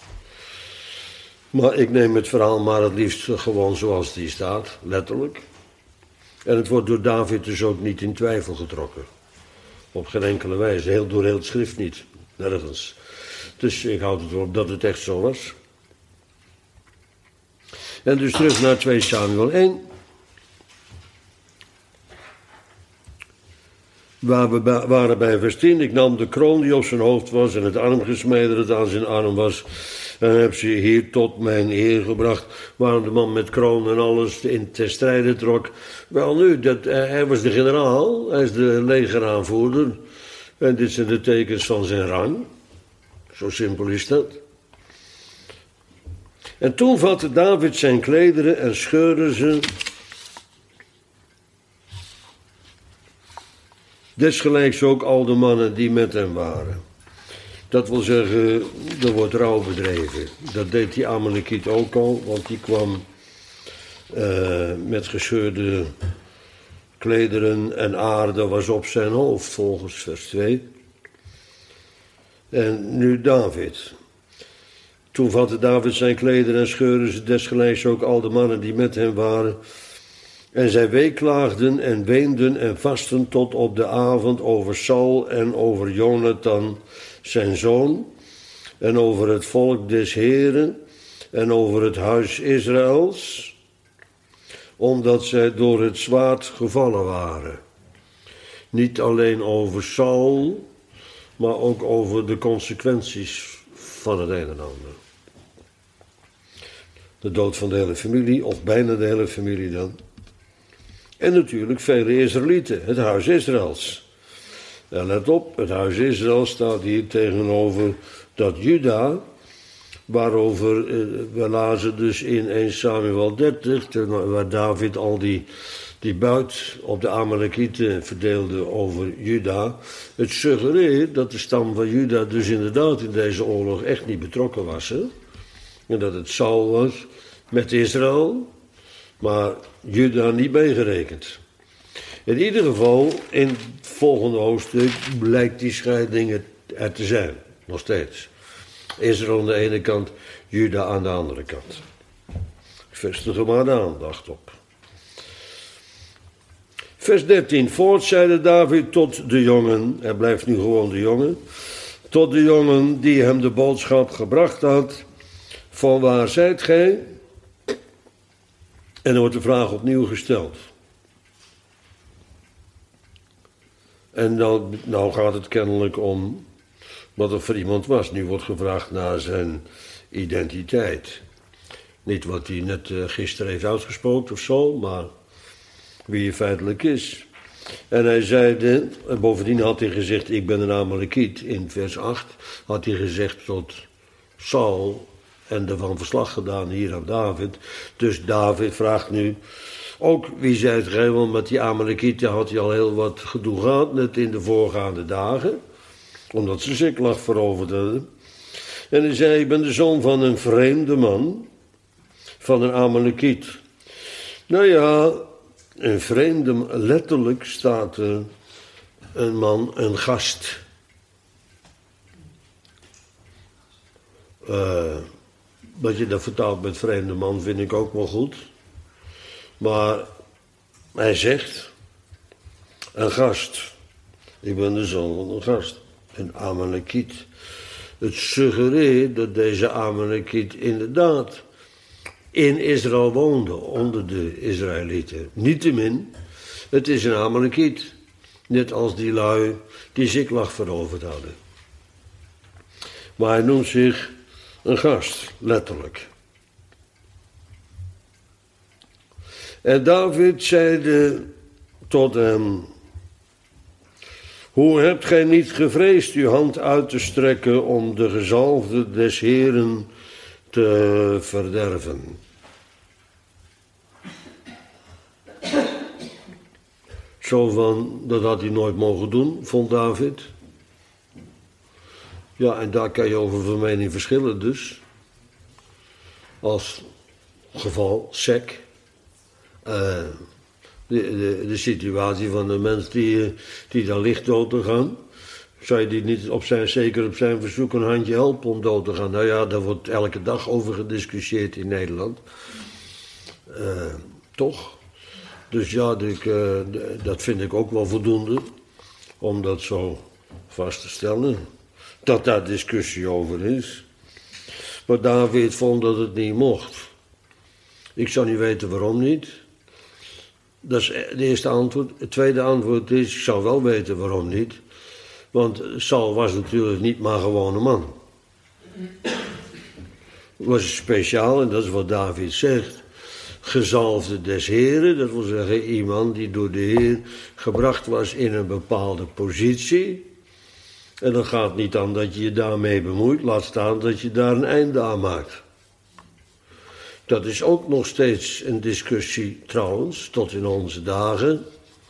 Maar ik neem het verhaal maar het liefst gewoon zoals die staat, letterlijk. En het wordt door David dus ook niet in twijfel getrokken. Op geen enkele wijze, heel door heel het schrift niet, nergens. Dus ik houd het erop dat het echt zo was. En dus terug naar twee Samuel één. Waar we waren bij vers tien. Ik nam de kroon die op zijn hoofd was en het armgesneden dat aan zijn arm was. En heb ze hier tot mijn eer gebracht. Waarom de man met kroon en alles in ter strijde trok. Wel nu, dat, hij was de generaal. Hij is de legeraanvoerder. En dit zijn de tekens van zijn rang. Zo simpel is dat. En toen vatte David zijn klederen en scheurde ze. Desgelijks ook al de mannen die met hem waren. Dat wil zeggen, er wordt rouw bedreven. Dat deed die Amalekiet ook al, want die kwam uh, met gescheurde klederen en aarde was op zijn hoofd, volgens vers twee. En nu David. Toen vatte David zijn klederen en scheurde ze desgelijks ook al de mannen die met hem waren. En zij weeklaagden en weenden en vasten tot op de avond over Saul en over Jonathan, zijn zoon, en over het volk des Heren en over het huis Israëls, omdat zij door het zwaard gevallen waren. Niet alleen over Saul, maar ook over de consequenties van het een en ander. De dood van de hele familie, of bijna de hele familie dan. En natuurlijk vele Israëlieten, het huis Israëls. En let op, het huis Israël staat hier tegenover dat Juda, waarover uh, we lazen dus in eerste Samuel dertig, waar David al die, die buit op de Amalekieten verdeelde over Juda. Het suggereert dat de stam van Juda dus inderdaad in deze oorlog echt niet betrokken was. Hè? En dat het Saul was met Israël, maar Juda niet meegerekend. In ieder geval, in het volgende hoofdstuk blijkt die scheiding er te zijn, nog steeds. Israël aan de ene kant, Juda aan de andere kant. Vestig er maar de aandacht op. Vers dertien. Voort zeide David tot de jongen, hij blijft nu gewoon de jongen, tot de jongen die hem de boodschap gebracht had, van waar zijt gij? En dan wordt de vraag opnieuw gesteld. En dan, nou gaat het kennelijk om wat er voor iemand was. Nu wordt gevraagd naar zijn identiteit. Niet wat hij net uh, gisteren heeft uitgesproken of zo, maar wie hij feitelijk is. En hij zeide, en bovendien had hij gezegd, ik ben een Amalekiet. In vers acht had hij gezegd tot Saul en ervan verslag gedaan hier aan David. Dus David vraagt nu, ook wie zijt gij, want met die Amalekieten had hij al heel wat gedoe gehad, net in de voorgaande dagen, omdat ze Ziklag veroverd hadden. En hij zei, ik ben de zoon van een vreemde man, van een Amalekiet. Nou ja, een vreemde, letterlijk staat er een man, een gast. Uh, dat je dat vertaalt met vreemde man vind ik ook wel goed. Maar hij zegt, een gast. Ik ben de zoon van een gast. Een Amalekiet. Het suggereert dat deze Amalekiet inderdaad in Israël woonde, onder de Israëlieten. Niettemin, het is een Amalekiet. Net als die lui die Ziklag veroverd hadden. Maar hij noemt zich een gast, letterlijk. En David zeide tot hem, hoe hebt gij niet gevreesd uw hand uit te strekken om de gezalfde des Heeren te verderven? Zo van, dat had hij nooit mogen doen, vond David. Ja, en daar kan je over van mening verschillen dus. Als geval sec. Uh, de, de, de situatie van de mens die, die daar ligt dood te gaan. Zou je die niet op zijn, zeker op zijn verzoek een handje helpen om dood te gaan? Nou ja, daar wordt elke dag over gediscussieerd in Nederland. Uh, toch? Dus ja, ik, uh, dat vind ik ook wel voldoende. Om dat zo vast te stellen. Dat daar discussie over is. Maar David vond dat het niet mocht. Ik zou niet weten waarom niet. Dat is het eerste antwoord. Het tweede antwoord is, ik zou wel weten waarom niet. Want Saul was natuurlijk niet maar gewoon een man. Was speciaal, en dat is wat David zegt. Gezalfde des Heren, dat wil zeggen iemand die door de Heer gebracht was in een bepaalde positie. En dan gaat het niet aan dat je je daarmee bemoeit, laat staan dat je daar een einde aan maakt. Dat is ook nog steeds een discussie trouwens, tot in onze dagen.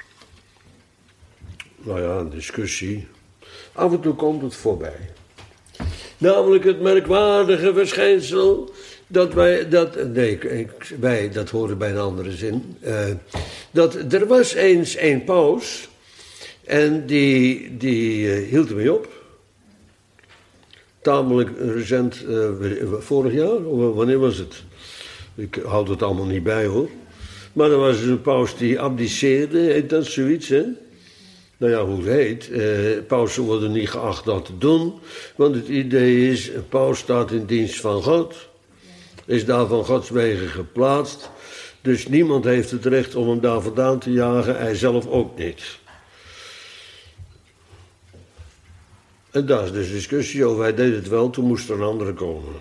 Nou ja, een discussie. Af en toe komt het voorbij. Namelijk het merkwaardige verschijnsel dat wij, dat, nee, wij, dat horen bij een andere zin. Uh, dat er was eens een paus en die, die uh, hield ermee op. Tamelijk recent, uh, vorig jaar, of wanneer was het? Ik houd het allemaal niet bij hoor. Maar er was dus een paus die abdiceerde, heet dat zoiets hè? Nou ja, hoe het heet. Eh, pausen worden niet geacht dat te doen. Want het idee is, een paus staat in dienst van God. Is daar van Gods wegen geplaatst. Dus niemand heeft het recht om hem daar vandaan te jagen. Hij zelf ook niet. En daar is dus discussie over. Hij deed het wel, toen moest er een andere komen.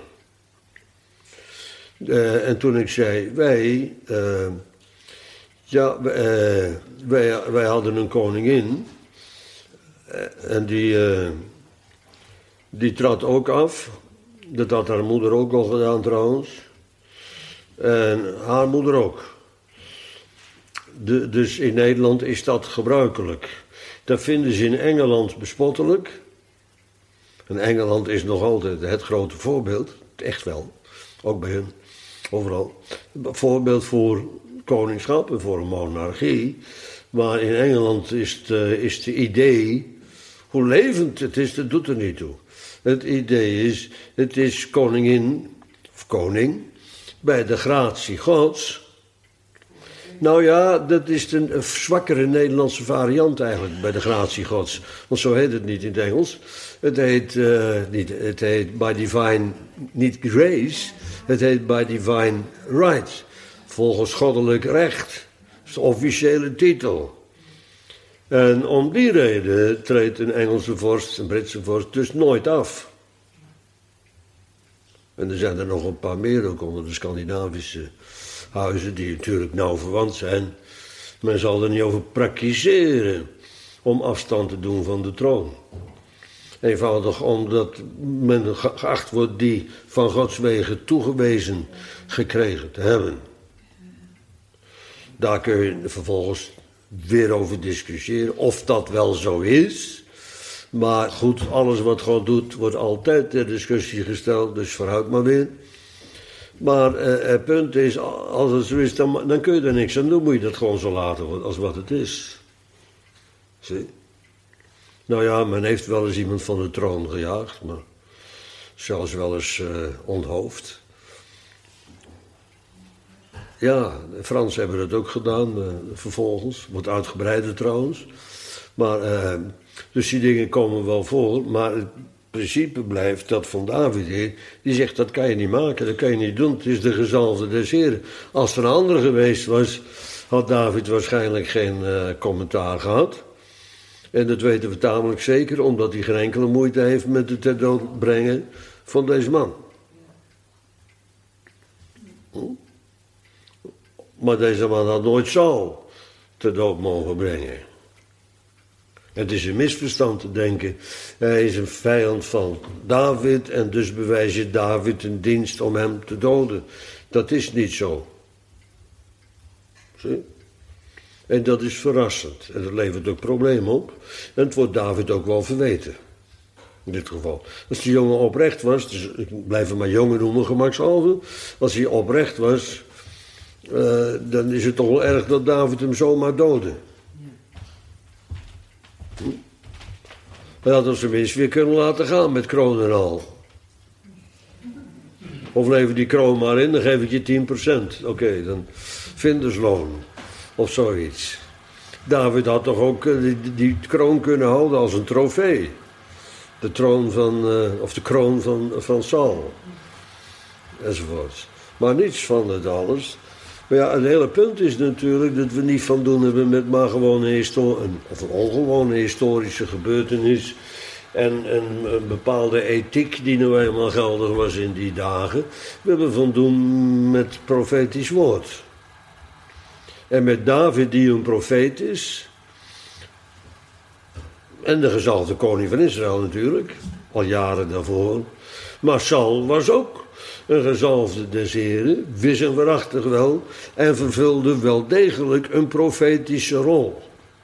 Uh, en toen ik zei, wij... Uh, Ja, uh, wij, wij hadden een koningin uh, en die, uh, die trad ook af Dat had haar moeder ook al gedaan trouwens. En haar moeder ook. De, dus in Nederland is dat gebruikelijk. Dat vinden ze in Engeland bespottelijk. En Engeland is nog altijd het grote voorbeeld. Echt wel. Ook bij hun. Overal. Voorbeeld voor koningschap en voor een monarchie. Maar in Engeland is het, uh, is het idee, hoe levend het is, dat doet er niet toe. Het idee is, het is koningin, of koning, bij de gratie Gods. Nou ja, dat is een, een zwakkere Nederlandse variant eigenlijk, bij de gratie Gods. Want zo heet het niet in het Engels. Het heet, uh, niet, het heet by divine, niet grace, het heet by divine right. Volgens goddelijk recht. Dat is de officiële titel. En om die reden treedt een Engelse vorst, een Britse vorst, dus nooit af. En er zijn er nog een paar meer ook onder de Scandinavische huizen, die natuurlijk nauw verwant zijn. Men zal er niet over praktiseren om afstand te doen van de troon. Eenvoudig omdat men geacht wordt die van Gods wegen toegewezen gekregen te hebben. Daar kun je vervolgens weer over discussiëren of dat wel zo is. Maar goed, alles wat God doet wordt altijd ter discussie gesteld, dus vooruit maar weer. Maar eh, het punt is, als het zo is, dan, dan kun je er niks aan doen. Moet je dat gewoon zo laten als wat het is. Zie? Nou ja, men heeft wel eens iemand van de troon gejaagd, maar zelfs wel eens uh, onthoofd. Ja, de Fransen hebben dat ook gedaan, uh, vervolgens. Wordt uitgebreider trouwens. Maar, uh, dus die dingen komen wel voor, maar het principe blijft dat van David hier, die zegt dat kan je niet maken, dat kan je niet doen, het is de gezalfde des Heren. Als er een ander geweest was, had David waarschijnlijk geen uh, commentaar gehad. En dat weten we tamelijk zeker, omdat hij geen enkele moeite heeft met het ter dood brengen van deze man. Hm? Maar deze man had nooit Saul ter dood mogen brengen. Het is een misverstand te denken, hij is een vijand van David en dus bewijs je David een dienst om hem te doden. Dat is niet zo. Zie? En dat is verrassend. En dat levert ook problemen op. En het wordt David ook wel verweten. In dit geval. Als die jongen oprecht was, dus ik blijf hem maar jongen noemen, gemakshalve. Als hij oprecht was, uh, dan is het toch wel erg dat David hem zomaar doodde. Hm? Hij had hem tenminste weer kunnen laten gaan met kroon en al. Of lever die kroon maar in, dan geef ik je tien procent. Oké, okay, dan vindersloon. Of zoiets. David had toch ook die, die kroon kunnen houden als een trofee. De troon van, uh, of de kroon van, van Saul. Enzovoort. Maar niets van het alles. Maar ja, het hele punt is natuurlijk dat we niet van doen hebben met maar gewoon een, histor- een, of een ongewone historische gebeurtenis. En een, een bepaalde ethiek die nou eenmaal geldig was in die dagen. We hebben van doen met profetisch woord. En met David die een profeet is. En de gezalfde koning van Israël natuurlijk. Al jaren daarvoor. Maar Saul was ook een gezalfde des Heren. Wis en waarachtig wel. En vervulde wel degelijk een profetische rol.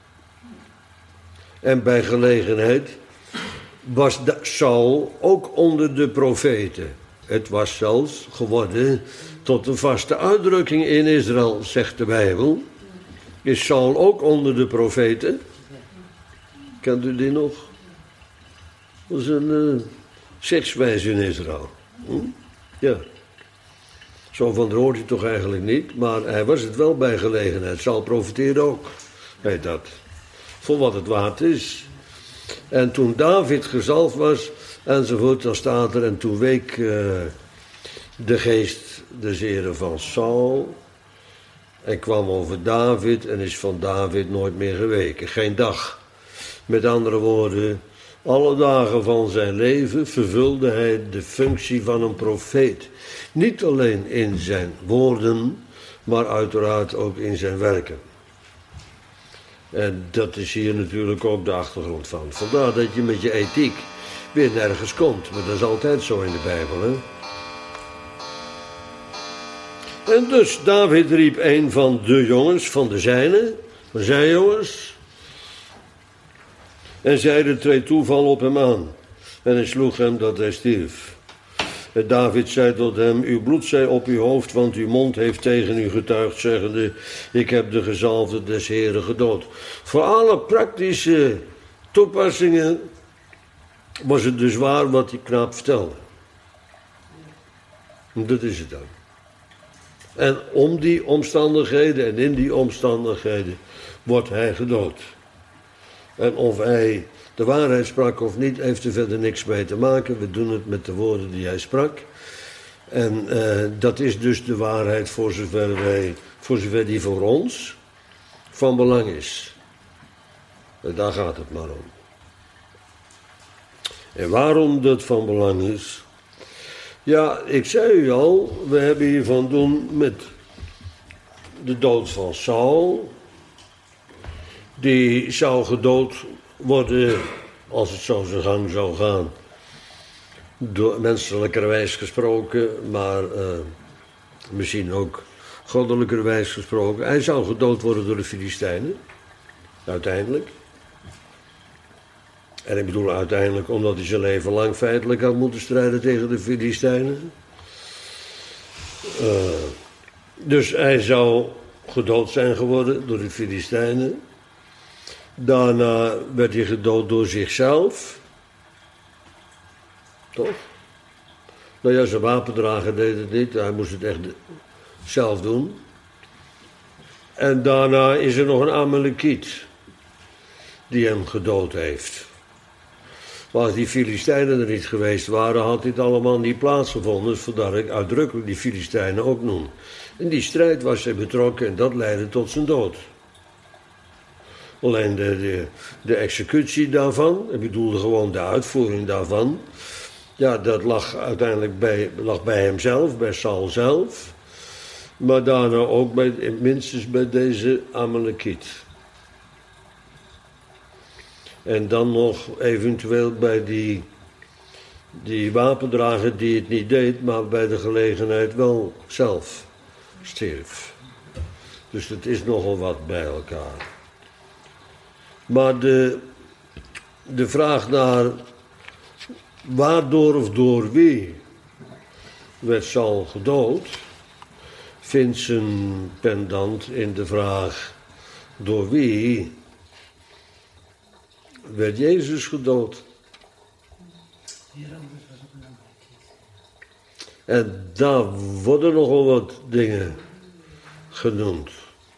En bij gelegenheid was Saul ook onder de profeten. Het was zelfs geworden tot een vaste uitdrukking in Israël, zegt de Bijbel. Is Saul ook onder de profeten? Kent u die nog? Dat is een uh, sekswijze in Israël. Hm? Ja. Zo van der hoort hij toch eigenlijk niet, maar hij was het wel bij gelegenheid. Saul profeteerde ook, heet dat. Voor wat het waard is. En toen David gezalfd was, enzovoort, dan staat er, en toen week uh, de geest des Heren van Saul en kwam over David en is van David nooit meer geweken. Geen dag. Met andere woorden, alle dagen van zijn leven vervulde hij de functie van een profeet. Niet alleen in zijn woorden, maar uiteraard ook in zijn werken. En dat is hier natuurlijk ook de achtergrond van. Vandaar dat je met je ethiek weer nergens komt. Maar dat is altijd zo in de Bijbel, hè. En dus David riep een van de jongens, van de zijnen, van zijn jongens, en zeide, treed toeval op hem aan. En hij sloeg hem dat hij stierf. En David zei tot hem, uw bloed zij op uw hoofd, want uw mond heeft tegen u getuigd, zeggende, ik heb de gezalfde des Heren gedood. Voor alle praktische toepassingen was het dus waar wat die knaap vertelde. En dat is het dan. En om die omstandigheden en in die omstandigheden wordt hij gedood. En of hij de waarheid sprak of niet, heeft er verder niks mee te maken. We doen het met de woorden die hij sprak. En uh, dat is dus de waarheid voor zover, wij, voor zover die voor ons van belang is. En daar gaat het maar om. En waarom dat van belang is? Ja, ik zei u al, we hebben hier van doen met de dood van Saul. Die zou gedood worden, als het zo zijn gang zou gaan, door menselijkerwijs gesproken, maar uh, misschien ook goddelijkerwijs gesproken. Hij zou gedood worden door de Filistijnen, uiteindelijk. En ik bedoel uiteindelijk omdat hij zijn leven lang feitelijk had moeten strijden tegen de Filistijnen. Uh, dus hij zou gedood zijn geworden door de Filistijnen. Daarna werd hij gedood door zichzelf. Toch? Nou ja, zijn wapendrager deed het niet. Hij moest het echt zelf doen. En daarna is er nog een Amalekiet die hem gedood heeft. Maar als die Filistijnen er niet geweest waren, had dit allemaal niet plaatsgevonden. Dus vandaar dat ik uitdrukkelijk die Filistijnen ook noem. In die strijd was hij betrokken en dat leidde tot zijn dood. Alleen de, de, de executie daarvan, ik bedoelde gewoon de uitvoering daarvan, ja, dat lag uiteindelijk bij, lag bij hemzelf, bij Saul zelf. Maar daarna ook bij, minstens bij deze Amalekiet. En dan nog eventueel bij die, die wapendrager die het niet deed, maar bij de gelegenheid wel zelf stierf. Dus het is nogal wat bij elkaar. Maar de, de vraag naar waardoor of door wie werd Saul gedood, vindt zijn pendant in de vraag door wie werd Jezus gedood. En daar worden nogal wat dingen genoemd.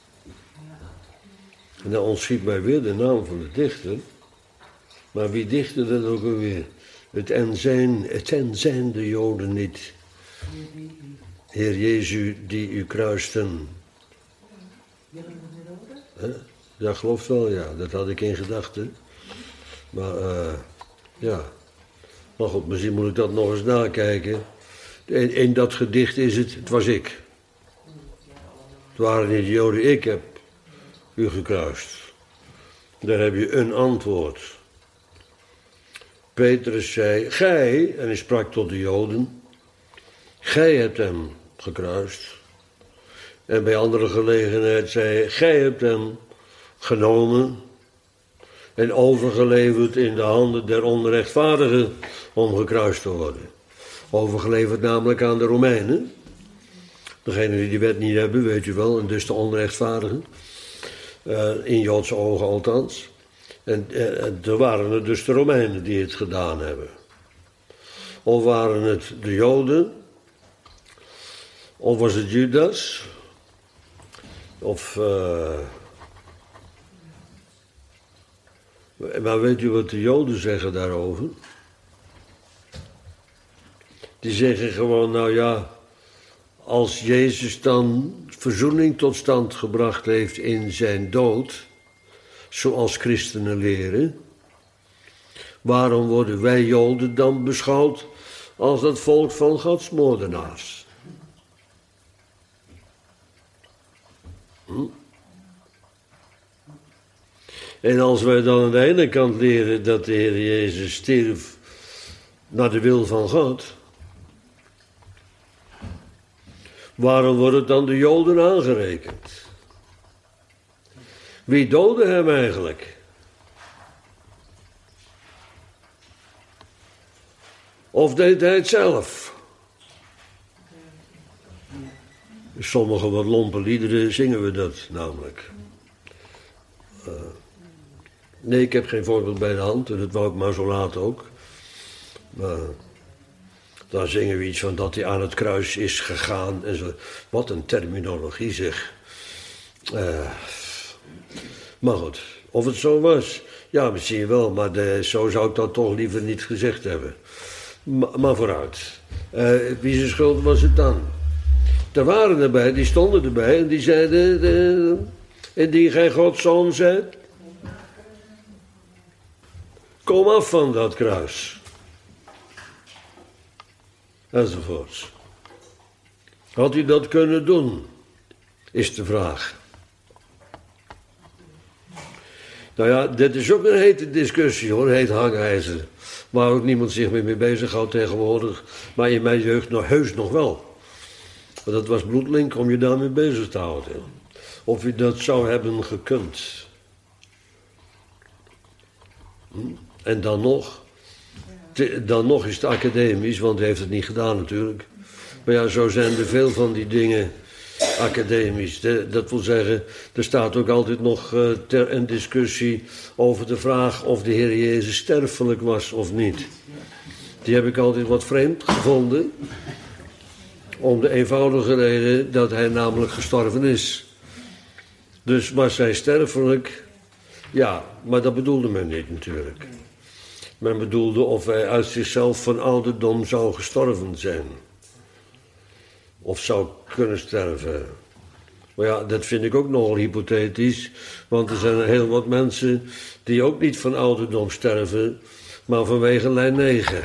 En dan ontschiet mij weer de naam van de dichter. Maar wie dichtte dat ook alweer? Het en zijn, het en zijn de Joden niet. Heer Jezus die u kruisten. Huh? Ja, geloof wel, ja. Dat had ik in gedachten. Maar uh, ja. Maar goed, misschien moet ik dat nog eens nakijken. In, in dat gedicht is het, het was ik. Het waren niet de Joden, ik heb u gekruist. Daar heb je een antwoord. Petrus zei, gij, en hij sprak tot de Joden, gij hebt hem gekruist. En bij andere gelegenheid zei hij, gij hebt hem genomen en overgeleverd in de handen der onrechtvaardigen om gekruist te worden. Overgeleverd namelijk aan de Romeinen. Degene die die wet niet hebben, weet je wel, en dus de onrechtvaardigen. Uh, in Joodse ogen althans. En uh, er waren het dus de Romeinen die het gedaan hebben. Of waren het de Joden? Of was het Judas? Of... Uh... Maar weet u wat de Joden zeggen daarover? Die zeggen gewoon, nou ja, als Jezus dan verzoening tot stand gebracht heeft in zijn dood, zoals christenen leren, waarom worden wij Joden dan beschouwd als dat volk van godsmoordenaars? Hm? En als wij dan aan de ene kant leren dat de Heer Jezus stierf naar de wil van God. Waarom wordt het dan de Joden aangerekend? Wie doodde hem eigenlijk? Of deed hij het zelf? In sommige wat lompe liederen zingen we dat namelijk. Uh, nee, ik heb geen voorbeeld bij de hand, en dat wou ik maar zo laten ook. Maar dan zingen we iets van dat hij aan het kruis is gegaan en zo. Wat een terminologie zeg. Uh, maar goed, of het zo was, ja misschien wel, maar de, zo zou ik dat toch liever niet gezegd hebben. Ma, maar vooruit. Uh, wie zijn schuld was het dan? Er waren erbij, die stonden erbij en die zeiden, de, indien gij Gods zoon zijt, kom af van dat kruis. Enzovoorts. Had hij dat kunnen doen, is de vraag. Nou ja, dit is ook een hete discussie hoor, heet hangijzer. Waar ook niemand zich meer mee bezighoudt tegenwoordig, maar in mijn jeugd nog heus nog wel. Want dat was bloedlink om je daarmee bezig te houden. Of je dat zou hebben gekund. Hm? En dan nog, te, dan nog is het academisch, want hij heeft het niet gedaan natuurlijk. Maar ja, zo zijn er veel van die dingen academisch. De, dat wil zeggen, er staat ook altijd nog uh, ter een discussie over de vraag of de Heer Jezus sterfelijk was of niet. Die heb ik altijd wat vreemd gevonden. Om de eenvoudige reden dat hij namelijk gestorven is. Dus was hij sterfelijk? Ja, maar dat bedoelde men niet natuurlijk. Men bedoelde of hij uit zichzelf van ouderdom zou gestorven zijn. Of zou kunnen sterven. Maar ja, dat vind ik ook nogal hypothetisch. Want er zijn heel wat mensen die ook niet van ouderdom sterven, maar vanwege lijn negen.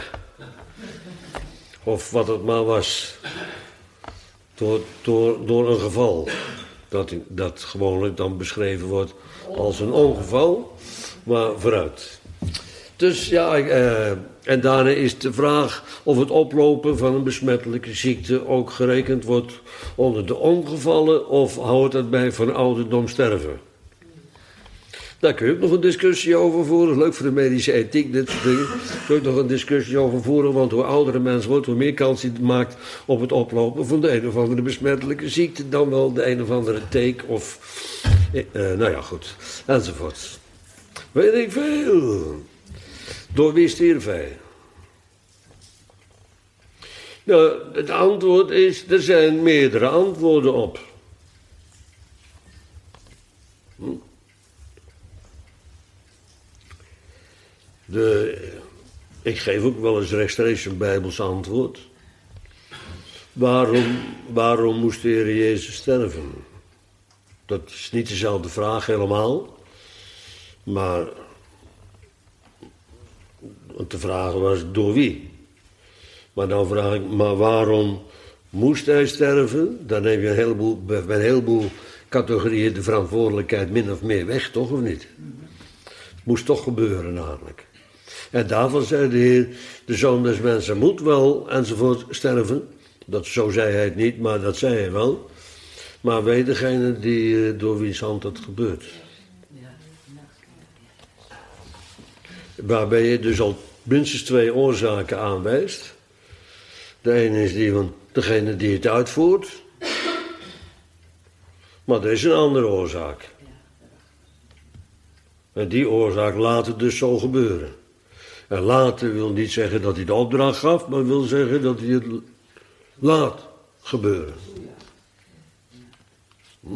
Of wat het maar was. Door, door, door een geval. Dat, dat gewoonlijk dan beschreven wordt als een ongeval. Maar vooruit. Dus ja, eh, en daarna is de vraag of het oplopen van een besmettelijke ziekte ook gerekend wordt onder de ongevallen of houdt het bij van ouderdom sterven. Daar kun je ook nog een discussie over voeren. Leuk voor de medische ethiek, dit soort dingen. Daar kun je ook nog een discussie over voeren, want hoe ouder een mens wordt, hoe meer kans hij maakt op het oplopen van de een of andere besmettelijke ziekte, dan wel de een of andere teek of, eh, nou ja, goed, enzovoort. Weet ik veel. Door wie stierf hij? Nou, het antwoord is, er zijn meerdere antwoorden op. Hm? De, ik geef ook wel eens rechtstreeks een Bijbels antwoord. Waarom, waarom moest de Heer Jezus sterven? Dat is niet dezelfde vraag helemaal. Maar de vraag was door wie? Maar dan vraag ik, maar waarom moest hij sterven? Dan neem je een heleboel, bij een heleboel categorieën de verantwoordelijkheid min of meer weg, toch of niet? Het moest toch gebeuren namelijk. En daarvan zei de Heer, de Zoon des Mensen moet wel, enzovoort, sterven. Dat, zo zei hij het niet, maar dat zei hij wel. Maar weet degene die, door wiens hand dat gebeurt. Waarbij je dus al minstens twee oorzaken aanwijst. De ene is die van degene die het uitvoert. Maar er is een andere oorzaak. En die oorzaak laat het dus zo gebeuren. En laten wil niet zeggen dat hij de opdracht gaf, maar wil zeggen dat hij het laat gebeuren. Hm?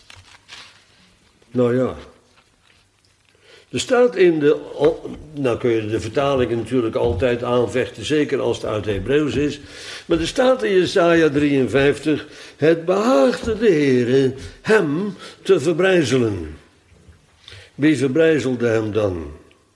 Nou ja. Er staat in de, nou kun je de vertalingen natuurlijk altijd aanvechten, zeker als het uit Hebreeuws is. Maar er staat in Jesaja drieënvijftig, het behaagde de Heere hem te verbrijzelen. Wie verbrijzelde hem dan?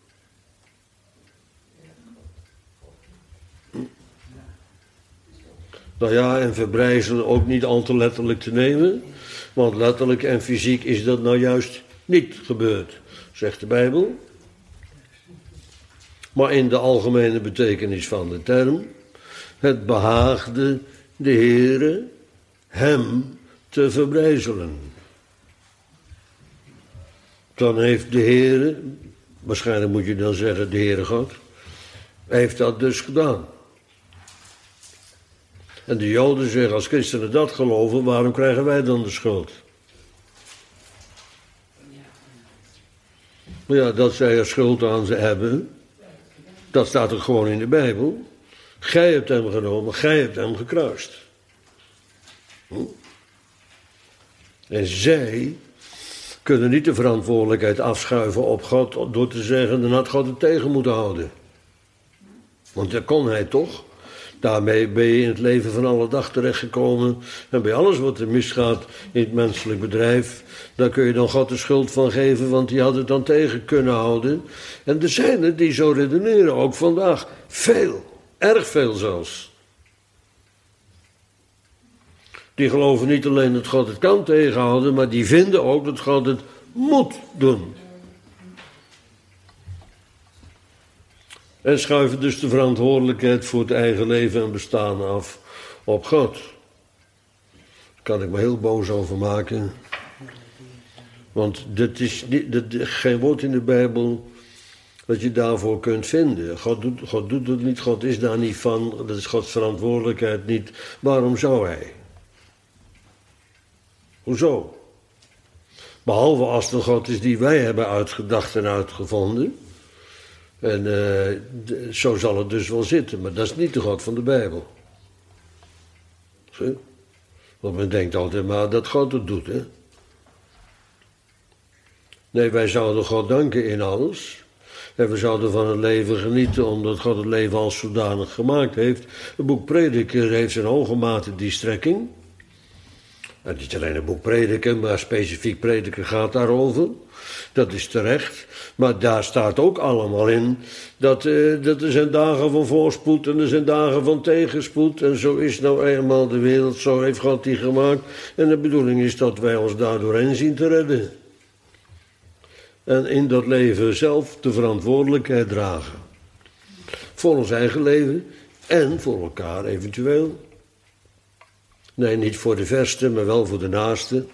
Nou ja, en verbrijzelen ook niet al te letterlijk te nemen. Want letterlijk en fysiek is dat nou juist niet gebeurd, zegt de Bijbel. maar in de algemene betekenis van de term. Het behaagde de Heere hem te verbrijzelen. Dan heeft de Heere, waarschijnlijk moet je dan zeggen de Heere God, heeft dat dus gedaan. En de Joden zeggen, als christenen dat geloven, waarom krijgen wij dan de schuld? Maar ja, dat zij er schuld aan ze hebben, dat staat er gewoon in de Bijbel. Gij hebt hem genomen, gij hebt hem gekruist. Hm? En zij kunnen niet de verantwoordelijkheid afschuiven op God door te zeggen, dan had God het tegen moeten houden. Want dat kon hij toch. Daarmee ben je in het leven van alle dag terechtgekomen. En bij alles wat er misgaat in het menselijk bedrijf, daar kun je dan God de schuld van geven, want die had het dan tegen kunnen houden. En er zijn er die zo redeneren, ook vandaag. Veel, erg veel zelfs. Die geloven niet alleen dat God het kan tegenhouden, maar die vinden ook dat God het moet doen. En schuiven dus de verantwoordelijkheid voor het eigen leven en bestaan af op God. Daar kan ik me heel boos over maken. Want dit is niet, dit is geen woord in de Bijbel dat je daarvoor kunt vinden. God doet, God doet het niet, God is daar niet van, dat is Gods verantwoordelijkheid niet. Waarom zou hij? Hoezo? Behalve als het een God is die wij hebben uitgedacht en uitgevonden. En uh, de, zo zal het dus wel zitten, maar dat is niet de God van de Bijbel. Zie? Want men denkt altijd maar dat God het doet, hè. Nee, wij zouden God danken in alles. En we zouden van het leven genieten, omdat God het leven als zodanig gemaakt heeft. Het boek Prediker heeft in hoge mate die strekking. En niet alleen het boek Prediker, maar specifiek Prediker gaat daarover. Dat is terecht. Maar daar staat ook allemaal in dat, uh, dat er zijn dagen van voorspoed en er zijn dagen van tegenspoed. En zo is nou eenmaal de wereld, zo heeft God die gemaakt. En de bedoeling is dat wij ons daar doorheen zien te redden. En in dat leven zelf de verantwoordelijkheid dragen. Voor ons eigen leven en voor elkaar eventueel. Nee, niet voor de verste, maar wel voor de naaste.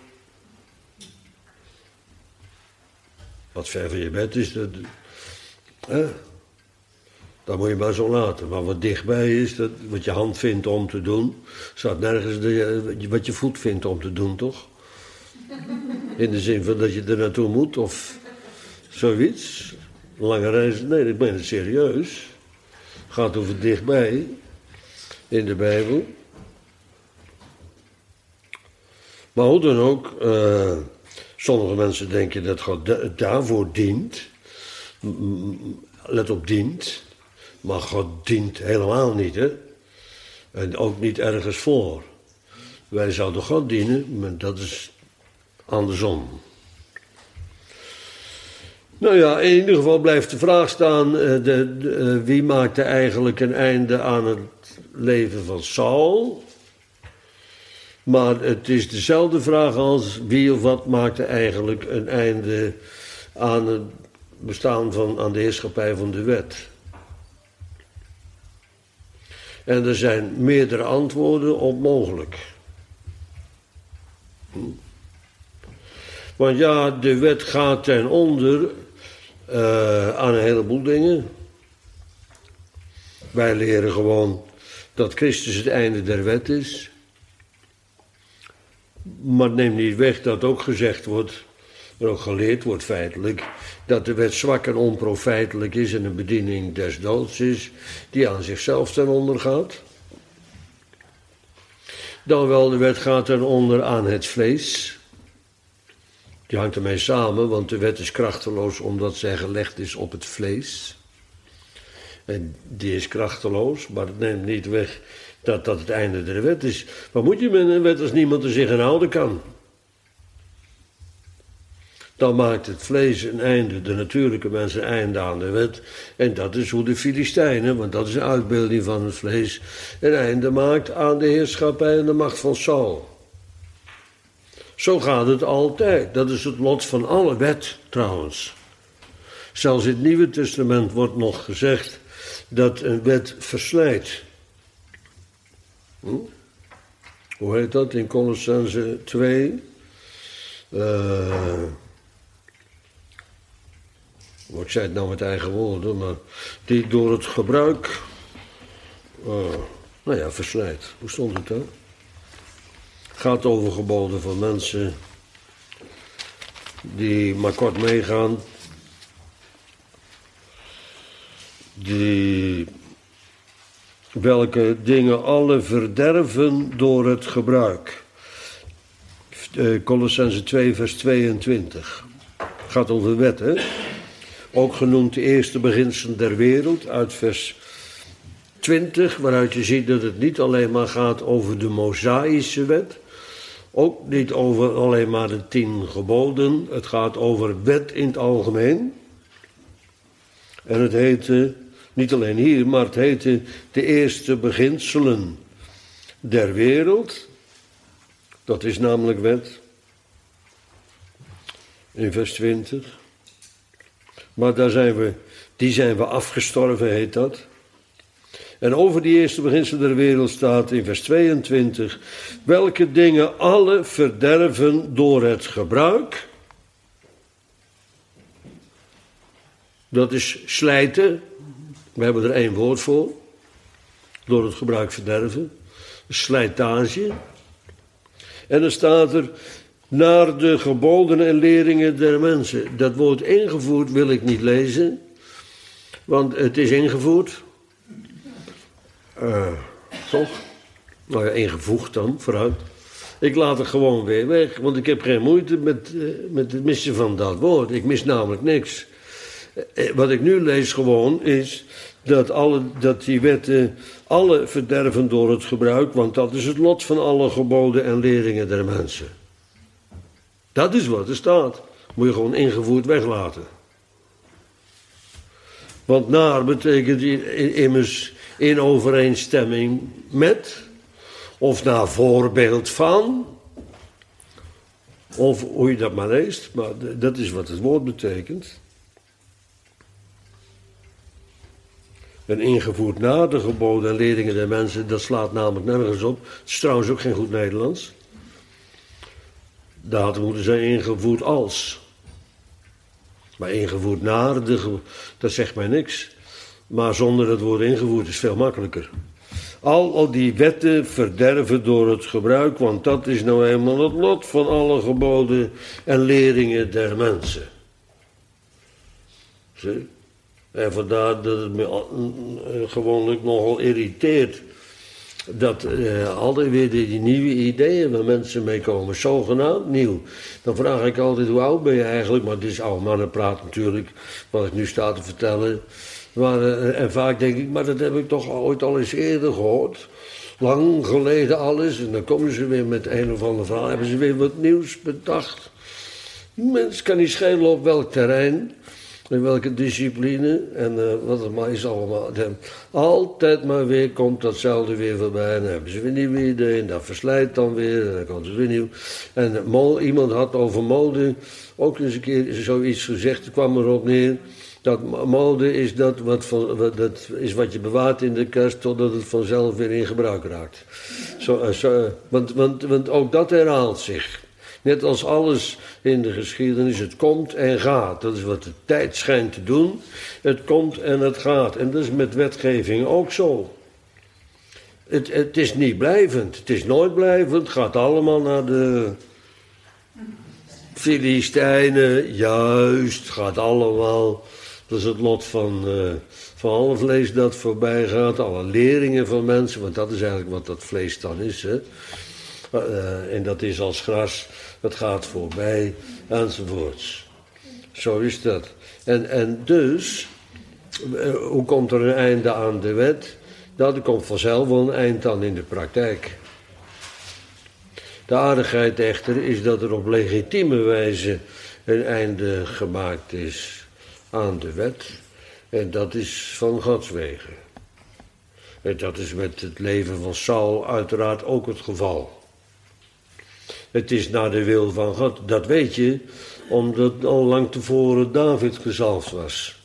Wat ver van je bed is, dat, hè, dat moet je maar zo laten. Maar wat dichtbij is, dat, wat je hand vindt om te doen, staat nergens de, wat je voet vindt om te doen, toch? In de zin van dat je er naartoe moet, of zoiets. Lange reis, nee, ik ben het serieus. Het gaat over dichtbij, in de Bijbel. Maar hoe dan ook, uh, sommige mensen denken dat God da- daarvoor dient. Let op, dient. Maar God dient helemaal niet, hè. En ook niet ergens voor. Wij zouden God dienen, maar dat is andersom. Nou ja, in ieder geval blijft de vraag staan, uh, de, de, uh, wie maakte eigenlijk een einde aan het leven van Saul? Maar het is dezelfde vraag als wie of wat maakte eigenlijk een einde aan het bestaan van, aan de heerschappij van de wet. En er zijn meerdere antwoorden op mogelijk. Hm. Want ja, de wet gaat ten onder uh, aan een heleboel dingen. Wij leren gewoon dat Christus het einde der wet is. Maar neem niet weg dat ook gezegd wordt, er ook geleerd wordt feitelijk, dat de wet zwak en onprofijtelijk is en een bediening des doods is, die aan zichzelf ten onder gaat. Dan wel, de wet gaat ten onder aan het vlees. Die hangt ermee samen, want de wet is krachteloos omdat zij gelegd is op het vlees. En die is krachteloos, maar het neemt niet weg dat dat het einde der wet is. Wat moet je met een wet als niemand er zich aan houden kan? Dan maakt het vlees een einde, de natuurlijke mens een einde aan de wet. En dat is hoe de Filistijnen, want dat is een uitbeelding van het vlees, een einde maakt aan de heerschappij en de macht van Saul. Zo gaat het altijd. Dat is het lot van alle wet trouwens. Zelfs in het Nieuwe Testament wordt nog gezegd dat een wet verslijt. Hm? Hoe heet dat in Colossense twee? Uh, ik zei het nou met eigen woorden, maar die door het gebruik, uh, nou ja, verslijt. Hoe stond het dan? Het gaat over geboden van mensen die maar kort meegaan, die welke dingen alle verderven door het gebruik. Uh, Colossense twee vers tweeëntwintig. Het gaat over wet, hè? Ook genoemd de eerste beginselen der wereld, uit vers twintig, waaruit je ziet dat het niet alleen maar gaat over de Mosaïsche wet, ook niet over alleen maar de tien geboden, het gaat over wet in het algemeen. En het heette, niet alleen hier, maar het heette de eerste beginselen der wereld. Dat is namelijk wet, in vers twintig. Maar daar zijn we, die zijn we afgestorven, heet dat. En over die eerste beginselen der wereld staat in vers tweeëntwintig, welke dingen alle verderven door het gebruik. Dat is slijten. We hebben er één woord voor. Door het gebruik verderven. Slijtage. En dan staat er naar de geboden en leringen der mensen. Dat woord ingevoerd wil ik niet lezen. Want het is ingevoerd. Uh, toch? Nou ja, ingevoegd dan, vooruit. Ik laat het gewoon weer weg. Want ik heb geen moeite met, uh, met het missen van dat woord. Ik mis namelijk niks. Uh, wat ik nu lees gewoon is dat, alle, dat die wetten alle verderven door het gebruik, want dat is het lot van alle geboden en leringen der mensen. Dat is wat er staat. Moet je gewoon ingevoerd weglaten. Want naar betekent immers in overeenstemming met, of naar voorbeeld van, of hoe je dat maar leest, maar dat is wat het woord betekent. En ingevoerd na de geboden en leringen der mensen, dat slaat namelijk nergens op. Het is trouwens ook geen goed Nederlands. Daar had moeten zijn ingevoerd als. Maar ingevoerd naar, de, dat zegt mij niks. Maar zonder het woord ingevoerd is veel makkelijker. Al, al die wetten verderven door het gebruik, want dat is nou eenmaal het lot van alle geboden en leringen der mensen. Zie? En vandaar dat het me uh, gewoonlijk nogal irriteert dat uh, altijd weer die, die nieuwe ideeën waar mensen mee komen, zogenaamd nieuw. Dan vraag ik altijd, hoe oud ben je eigenlijk? Maar dit is oude mannenpraat natuurlijk, wat ik nu sta te vertellen. Maar, uh, en vaak denk ik, maar dat heb ik toch ooit al eens eerder gehoord. Lang geleden alles. En dan komen ze weer met een of ander verhaal. Hebben ze weer wat nieuws bedacht. Mens kan niet schelen op welk terrein. In welke discipline. En uh, wat het maar is allemaal. Altijd maar weer komt datzelfde weer voorbij. En dan hebben ze weer nieuwe ideeën. En dat verslijt dan weer. En dan komt het weer nieuw. En uh, iemand had over mode ook eens een keer zoiets gezegd. Er kwam erop neer. Dat mode is dat wat, van, wat, dat is wat je bewaart in de kast totdat het vanzelf weer in gebruik raakt. Zo, uh, zo, uh, want, want, want ook dat herhaalt zich. Net als alles in de geschiedenis, het komt en gaat. Dat is wat de tijd schijnt te doen. Het komt en het gaat. En dat is met wetgeving ook zo. Het, het is niet blijvend. Het is nooit blijvend. Het gaat allemaal naar de Filistijnen. Juist, het gaat allemaal. Dat is het lot van, uh, van alle vlees dat voorbij gaat. Alle leringen van mensen. Want dat is eigenlijk wat dat vlees dan is. Hè? Uh, en dat is als gras. Het gaat voorbij, enzovoorts. Zo is dat. En, en dus, uh, hoe komt er een einde aan de wet? Nou, er komt vanzelf wel een eind aan in de praktijk. De aardigheid echter is dat er op legitieme wijze een einde gemaakt is aan de wet. En dat is van Gods wegen. En dat is met het leven van Saul uiteraard ook het geval. Het is naar de wil van God, dat weet je, Omdat al lang tevoren David gezalfd was.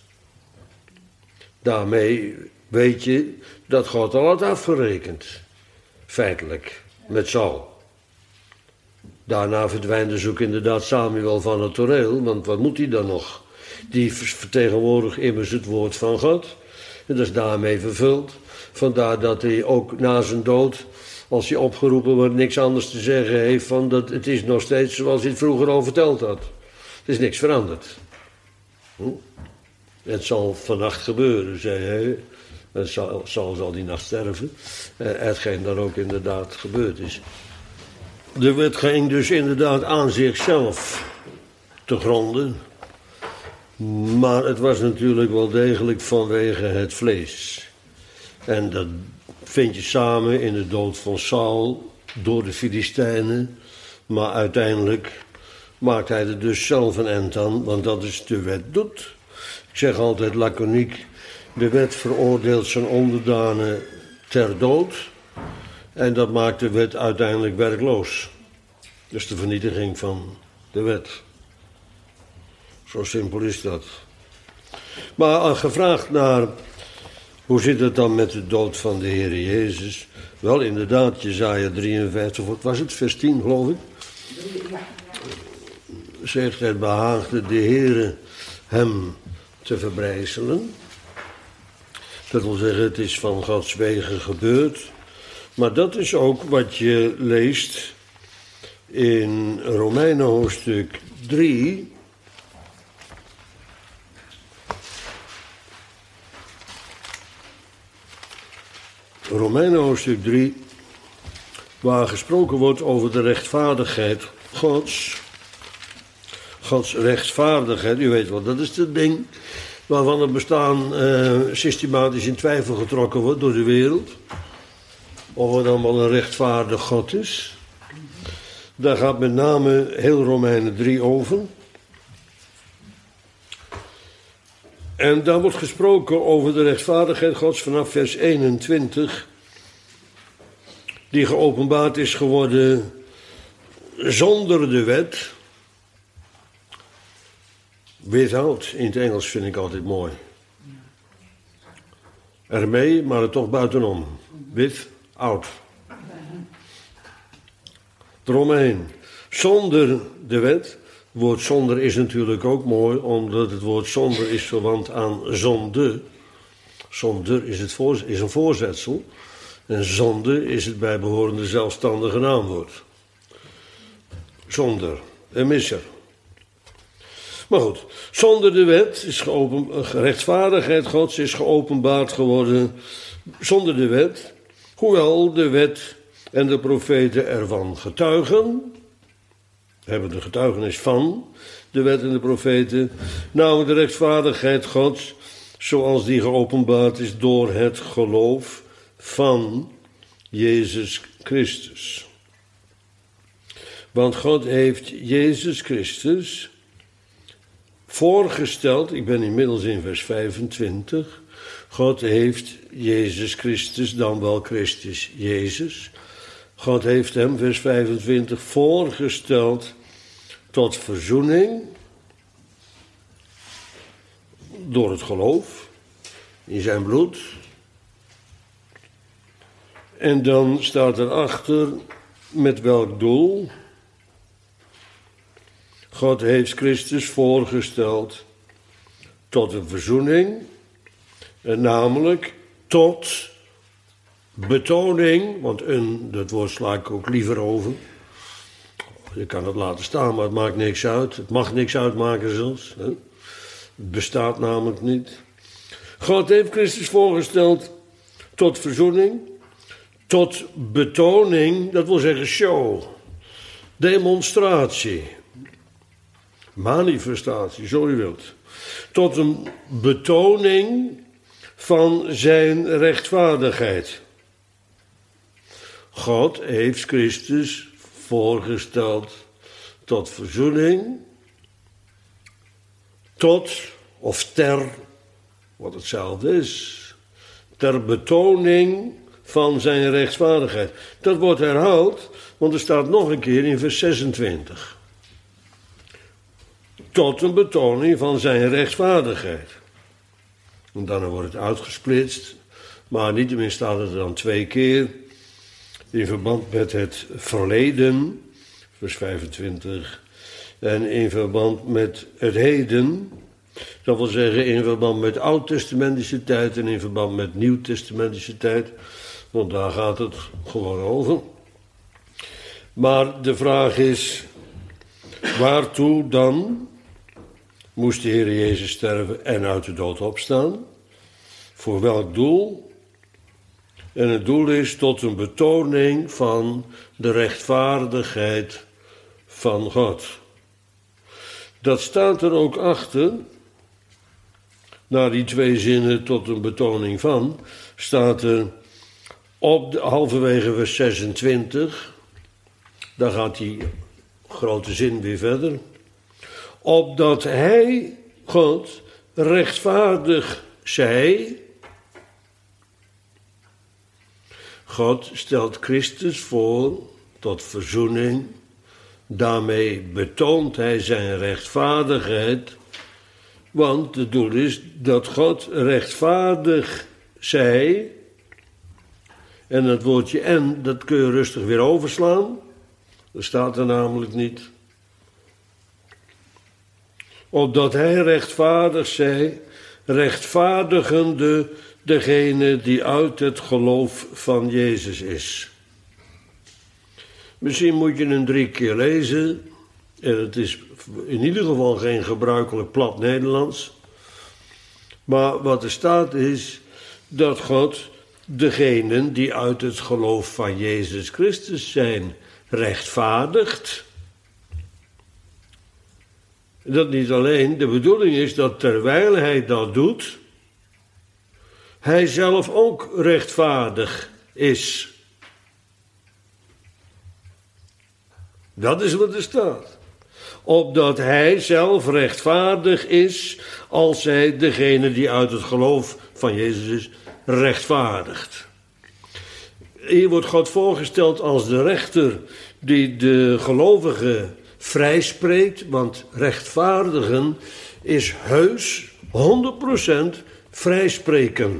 Daarmee weet je dat God al had afgerekend. Feitelijk. Met Saul. Daarna verdwijnt dus ook inderdaad Samuel van het toneel. Want wat moet hij dan nog? Die vertegenwoordigt immers het woord van God. En dat is daarmee vervuld. Vandaar dat hij ook na zijn dood, als hij opgeroepen wordt, niks anders te zeggen heeft van dat het is nog steeds zoals hij het vroeger al verteld had. Er is niks veranderd. Hm? Het zal vannacht gebeuren, zei hij. En zal, zal, zal die nacht sterven. Eh, hetgeen dan ook inderdaad gebeurd is. De wet ging dus inderdaad aan zichzelf te gronden. Maar het was natuurlijk wel degelijk vanwege het vlees. En dat vind je samen in de dood van Saul door de Filistijnen. Maar uiteindelijk maakt hij er dus zelf een eind aan, want dat is de wet doet. Ik zeg altijd laconiek, de wet veroordeelt zijn onderdanen ter dood. En dat maakt de wet uiteindelijk werkloos. Dus de vernietiging van de wet. Zo simpel is dat. Maar gevraagd naar, hoe zit het dan met de dood van de Heer Jezus? Wel, inderdaad, Jesaja drieënvijftig, wat was het, vers tien geloof ik? Zegt, het behaagde de Heere hem te verbrijzelen. Dat wil zeggen, het is van Gods wegen gebeurd. Maar dat is ook wat je leest in Romeinen hoofdstuk drie. Romeinen hoofdstuk drie, waar gesproken wordt over de rechtvaardigheid Gods. Gods rechtvaardigheid, u weet wel, dat is het ding waarvan het bestaan uh, systematisch in twijfel getrokken wordt door de wereld. Of er dan wel een rechtvaardig God is. Daar gaat met name heel Romeinen drie over. En daar wordt gesproken over de rechtvaardigheid Gods vanaf vers eenentwintig. Die geopenbaard is geworden zonder de wet. Without, in het Engels vind ik altijd mooi. Ermee, maar het toch buitenom. Without. Eromheen. Zonder de wet. Het woord zonder is natuurlijk ook mooi, omdat het woord zonder is verwant aan zonde. Zonder is, het voor, is een voorzetsel. En zonde is het bijbehorende zelfstandige naamwoord. Zonder, een misser. Maar goed, zonder de wet is geopen, rechtvaardigheid Gods is geopenbaard geworden zonder de wet. Hoewel de wet en de profeten ervan getuigen. Hebben de getuigenis van de wet en de profeten. Namelijk de rechtvaardigheid Gods zoals die geopenbaard is door het geloof van Jezus Christus. Want God heeft Jezus Christus voorgesteld, ik ben inmiddels in vers vijfentwintig, God heeft Jezus Christus, dan wel Christus Jezus, God heeft hem, vers vijfentwintig, voorgesteld tot verzoening door het geloof in zijn bloed. En dan staat erachter met welk doel. God heeft Christus voorgesteld tot een verzoening, en namelijk tot betoning, want een, dat woord sla ik ook liever over. Je kan het laten staan, maar het maakt niks uit. Het mag niks uitmaken zelfs. Hè? Het bestaat namelijk niet. God heeft Christus voorgesteld tot verzoening, tot betoning, dat wil zeggen show, demonstratie, manifestatie, zo u wilt. Tot een betoning van zijn rechtvaardigheid. God heeft Christus voorgesteld tot verzoening, tot of ter, wat hetzelfde is, ter betoning van zijn rechtvaardigheid. Dat wordt herhaald, want er staat nog een keer in vers zesentwintig. tot een betoning van zijn rechtvaardigheid. En dan wordt het uitgesplitst, maar niettemin staat het dan twee keer in verband met het verleden, vers vijfentwintig, en in verband met het heden, dat wil zeggen in verband met oud-testamentische tijd en in verband met nieuw-testamentische tijd, want daar gaat het gewoon over. Maar de vraag is, waartoe dan moest de Heer Jezus sterven en uit de dood opstaan? Voor welk doel? En het doel is tot een betoning van de rechtvaardigheid van God. Dat staat er ook achter, na die twee zinnen tot een betoning van, staat er op de, halverwege vers zesentwintig, daar gaat die grote zin weer verder, opdat hij, God, rechtvaardig zij. God stelt Christus voor tot verzoening. Daarmee betoont hij zijn rechtvaardigheid. Want het doel is dat God rechtvaardig zij. En dat woordje en, dat kun je rustig weer overslaan. Dat staat er namelijk niet. Opdat hij rechtvaardig zij, rechtvaardigende degene die uit het geloof van Jezus is. Misschien moet je hem drie keer lezen. En het is in ieder geval geen gebruikelijk plat Nederlands. Maar wat er staat is dat God degenen die uit het geloof van Jezus Christus zijn rechtvaardigt. Dat niet alleen, de bedoeling is dat terwijl hij dat doet, hij zelf ook rechtvaardig is. Dat is wat er staat. Opdat hij zelf rechtvaardig is als hij degene die uit het geloof van Jezus is rechtvaardigt. Hier wordt God voorgesteld als de rechter die de gelovige vrijspreekt, want rechtvaardigen is heus honderd procent vrijspreken.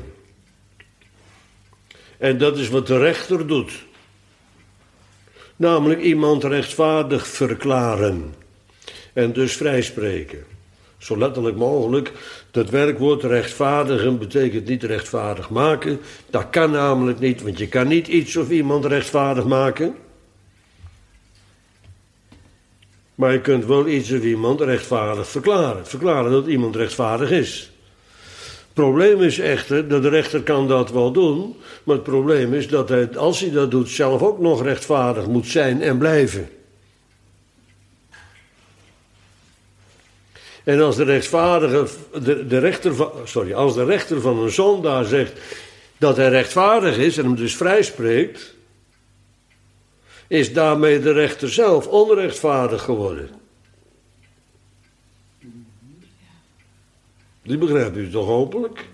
En dat is wat de rechter doet. Namelijk iemand rechtvaardig verklaren. En dus vrijspreken. Zo letterlijk mogelijk. Dat werkwoord rechtvaardigen betekent niet rechtvaardig maken. Dat kan namelijk niet, want je kan niet iets of iemand rechtvaardig maken. Maar je kunt wel iets of iemand rechtvaardig verklaren. Verklaren dat iemand rechtvaardig is. Het probleem is echter, dat de rechter kan dat wel doen. Maar het probleem is dat hij, als hij dat doet, zelf ook nog rechtvaardig moet zijn en blijven. En als de rechtvaardige, de, de rechter van, sorry, als de rechter van een zondaar zegt dat hij rechtvaardig is en hem dus vrijspreekt, is daarmee de rechter zelf onrechtvaardig geworden. Die begrijpt u toch hopelijk?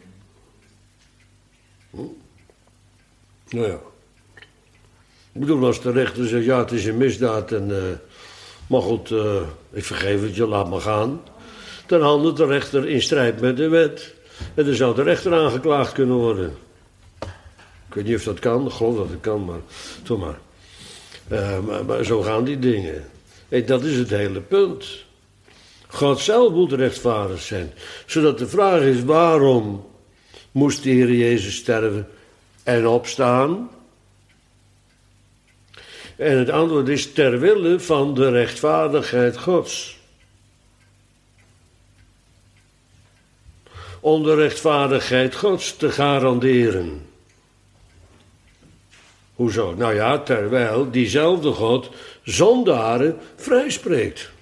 Hm? Nou ja. Ik bedoel, als de rechter zegt, ja, het is een misdaad en, uh, maar goed, uh, ik vergeef het je, laat maar gaan. Dan handelt de rechter in strijd met de wet. En dan zou de rechter aangeklaagd kunnen worden. Ik weet niet of dat kan, ik geloof dat het kan, maar toch maar. Uh, maar, maar zo gaan die dingen. Hey, dat is het hele punt. God zelf moet rechtvaardig zijn. Zodat de vraag is, waarom moest de Heer Jezus sterven en opstaan? En het antwoord is ter wille van de rechtvaardigheid Gods. Om de rechtvaardigheid Gods te garanderen. Hoezo? Nou ja, terwijl diezelfde God zondaren vrijspreekt.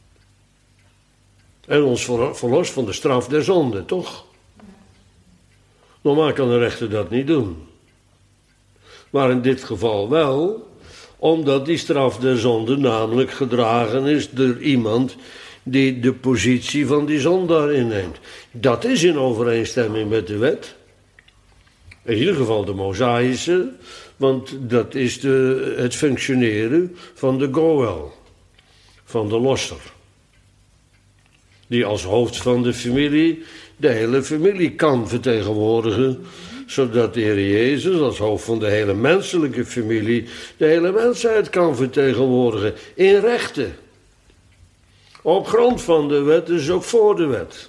En ons verlost van de straf der zonde, toch? Normaal kan de rechter dat niet doen. Maar in dit geval wel, omdat die straf der zonde namelijk gedragen is door iemand die de positie van die zondaar inneemt. Dat is in overeenstemming met de wet. In ieder geval de Mosaïsche, want dat is de, het functioneren van de goel, van de losser. Die als hoofd van de familie de hele familie kan vertegenwoordigen. Zodat de Heer Jezus als hoofd van de hele menselijke familie de hele mensheid kan vertegenwoordigen. In rechten. Op grond van de wet, dus ook voor de wet.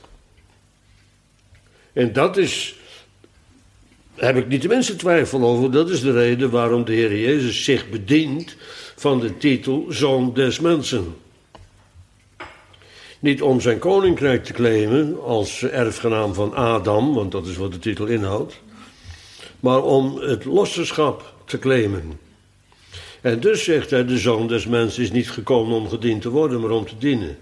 En dat is, daar heb ik niet de minste twijfel over, dat is de reden waarom de Heer Jezus zich bedient van de titel Zoon des Mensen. Niet om zijn koninkrijk te claimen als erfgenaam van Adam, want dat is wat de titel inhoudt, maar om het losserschap te claimen. En dus zegt hij, de Zoon des Mensen is niet gekomen om gediend te worden, maar om te dienen.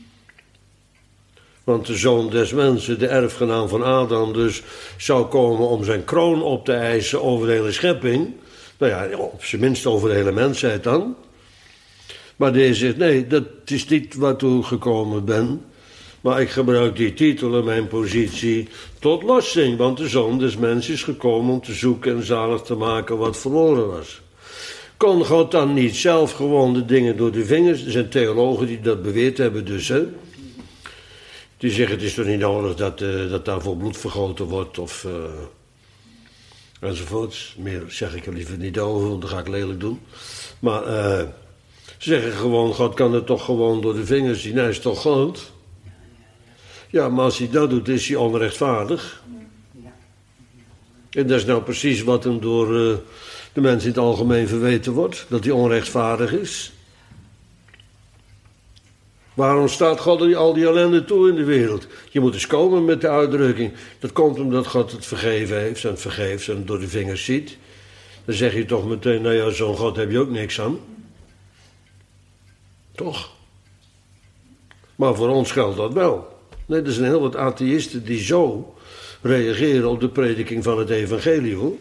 Want de Zoon des Mensen, de erfgenaam van Adam, dus zou komen om zijn kroon op te eisen over de hele schepping. Nou ja, op zijn minst over de hele mensheid dan. Maar deze zegt, nee, dat is niet waartoe ik gekomen ben. Maar ik gebruik die titel en mijn positie tot lossing. Want de Zoon des Mensen is gekomen om te zoeken en zalig te maken wat verloren was. Kon God dan niet zelf gewoon de dingen door de vingers? Er zijn theologen die dat beweerd hebben dus, hè. Die zeggen, het is toch niet nodig dat, uh, dat daarvoor bloed vergoten wordt of... Uh, enzovoorts. Meer zeg ik er liever niet over, want dat ga ik lelijk doen. Maar uh, ze zeggen gewoon, God kan het toch gewoon door de vingers zien. Hij is toch God? Ja, maar als hij dat doet, is hij onrechtvaardig. En dat is nou precies wat hem door uh, de mensen in het algemeen verweten wordt. Dat hij onrechtvaardig is. Waarom staat God er al die ellende toe in de wereld? Je moet eens komen met de uitdrukking. Dat komt omdat God het vergeven heeft en het vergeeft en het door de vingers ziet. Dan zeg je toch meteen, nou ja, zo'n God heb je ook niks aan. Toch? Maar voor ons geldt dat wel. Nee, er zijn heel wat atheïsten die zo reageren op de prediking van het evangelie, hoor.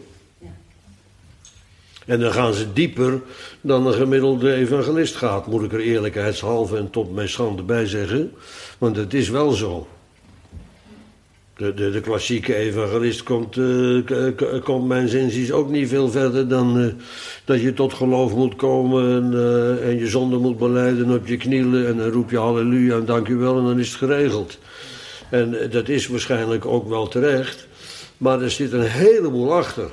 En dan gaan ze dieper dan een gemiddelde evangelist gaat, moet ik er eerlijkheidshalve en tot mijn schande bij zeggen. Want het is wel zo. De, de, de klassieke evangelist komt, uh, k- k- komt mijn zinziens ook niet veel verder dan uh, dat je tot geloof moet komen en, uh, en je zonde moet belijden op je knielen en dan roep je halleluja en dank u wel en dan is het geregeld. En uh, dat is waarschijnlijk ook wel terecht, maar er zit een heleboel achter.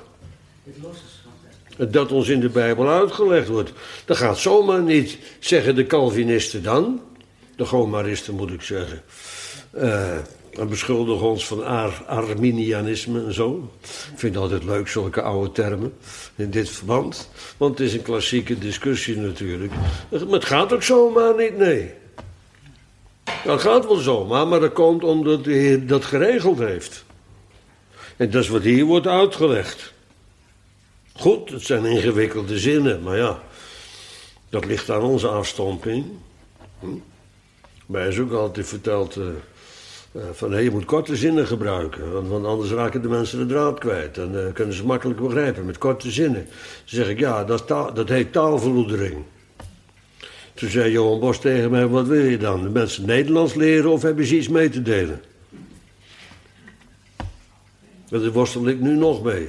Dat ons in de Bijbel uitgelegd wordt. Dat gaat zomaar niet, zeggen de Calvinisten dan. De Gomaristen moet ik zeggen. Uh, en beschuldigen ons van Ar- Arminianisme en zo. Ik vind het altijd leuk, zulke oude termen. In dit verband. Want het is een klassieke discussie natuurlijk. Maar het gaat ook zomaar niet, nee. Dat gaat wel zomaar, maar dat komt omdat de Heer dat geregeld heeft. En dat is wat hier wordt uitgelegd. Goed, het zijn ingewikkelde zinnen, maar ja, dat ligt aan onze afstomping. Hm? Mij is ook altijd verteld uh, uh, van, hey, je moet korte zinnen gebruiken, want, want anders raken de mensen de draad kwijt. En uh, kunnen ze makkelijk begrijpen met korte zinnen. Dan zeg ik, ja, dat, taal, dat heet taalverloedering. Toen zei Johan Bos tegen mij, wat wil je dan? De mensen Nederlands leren of hebben ze iets mee te delen? Daar worstel ik nu nog mee.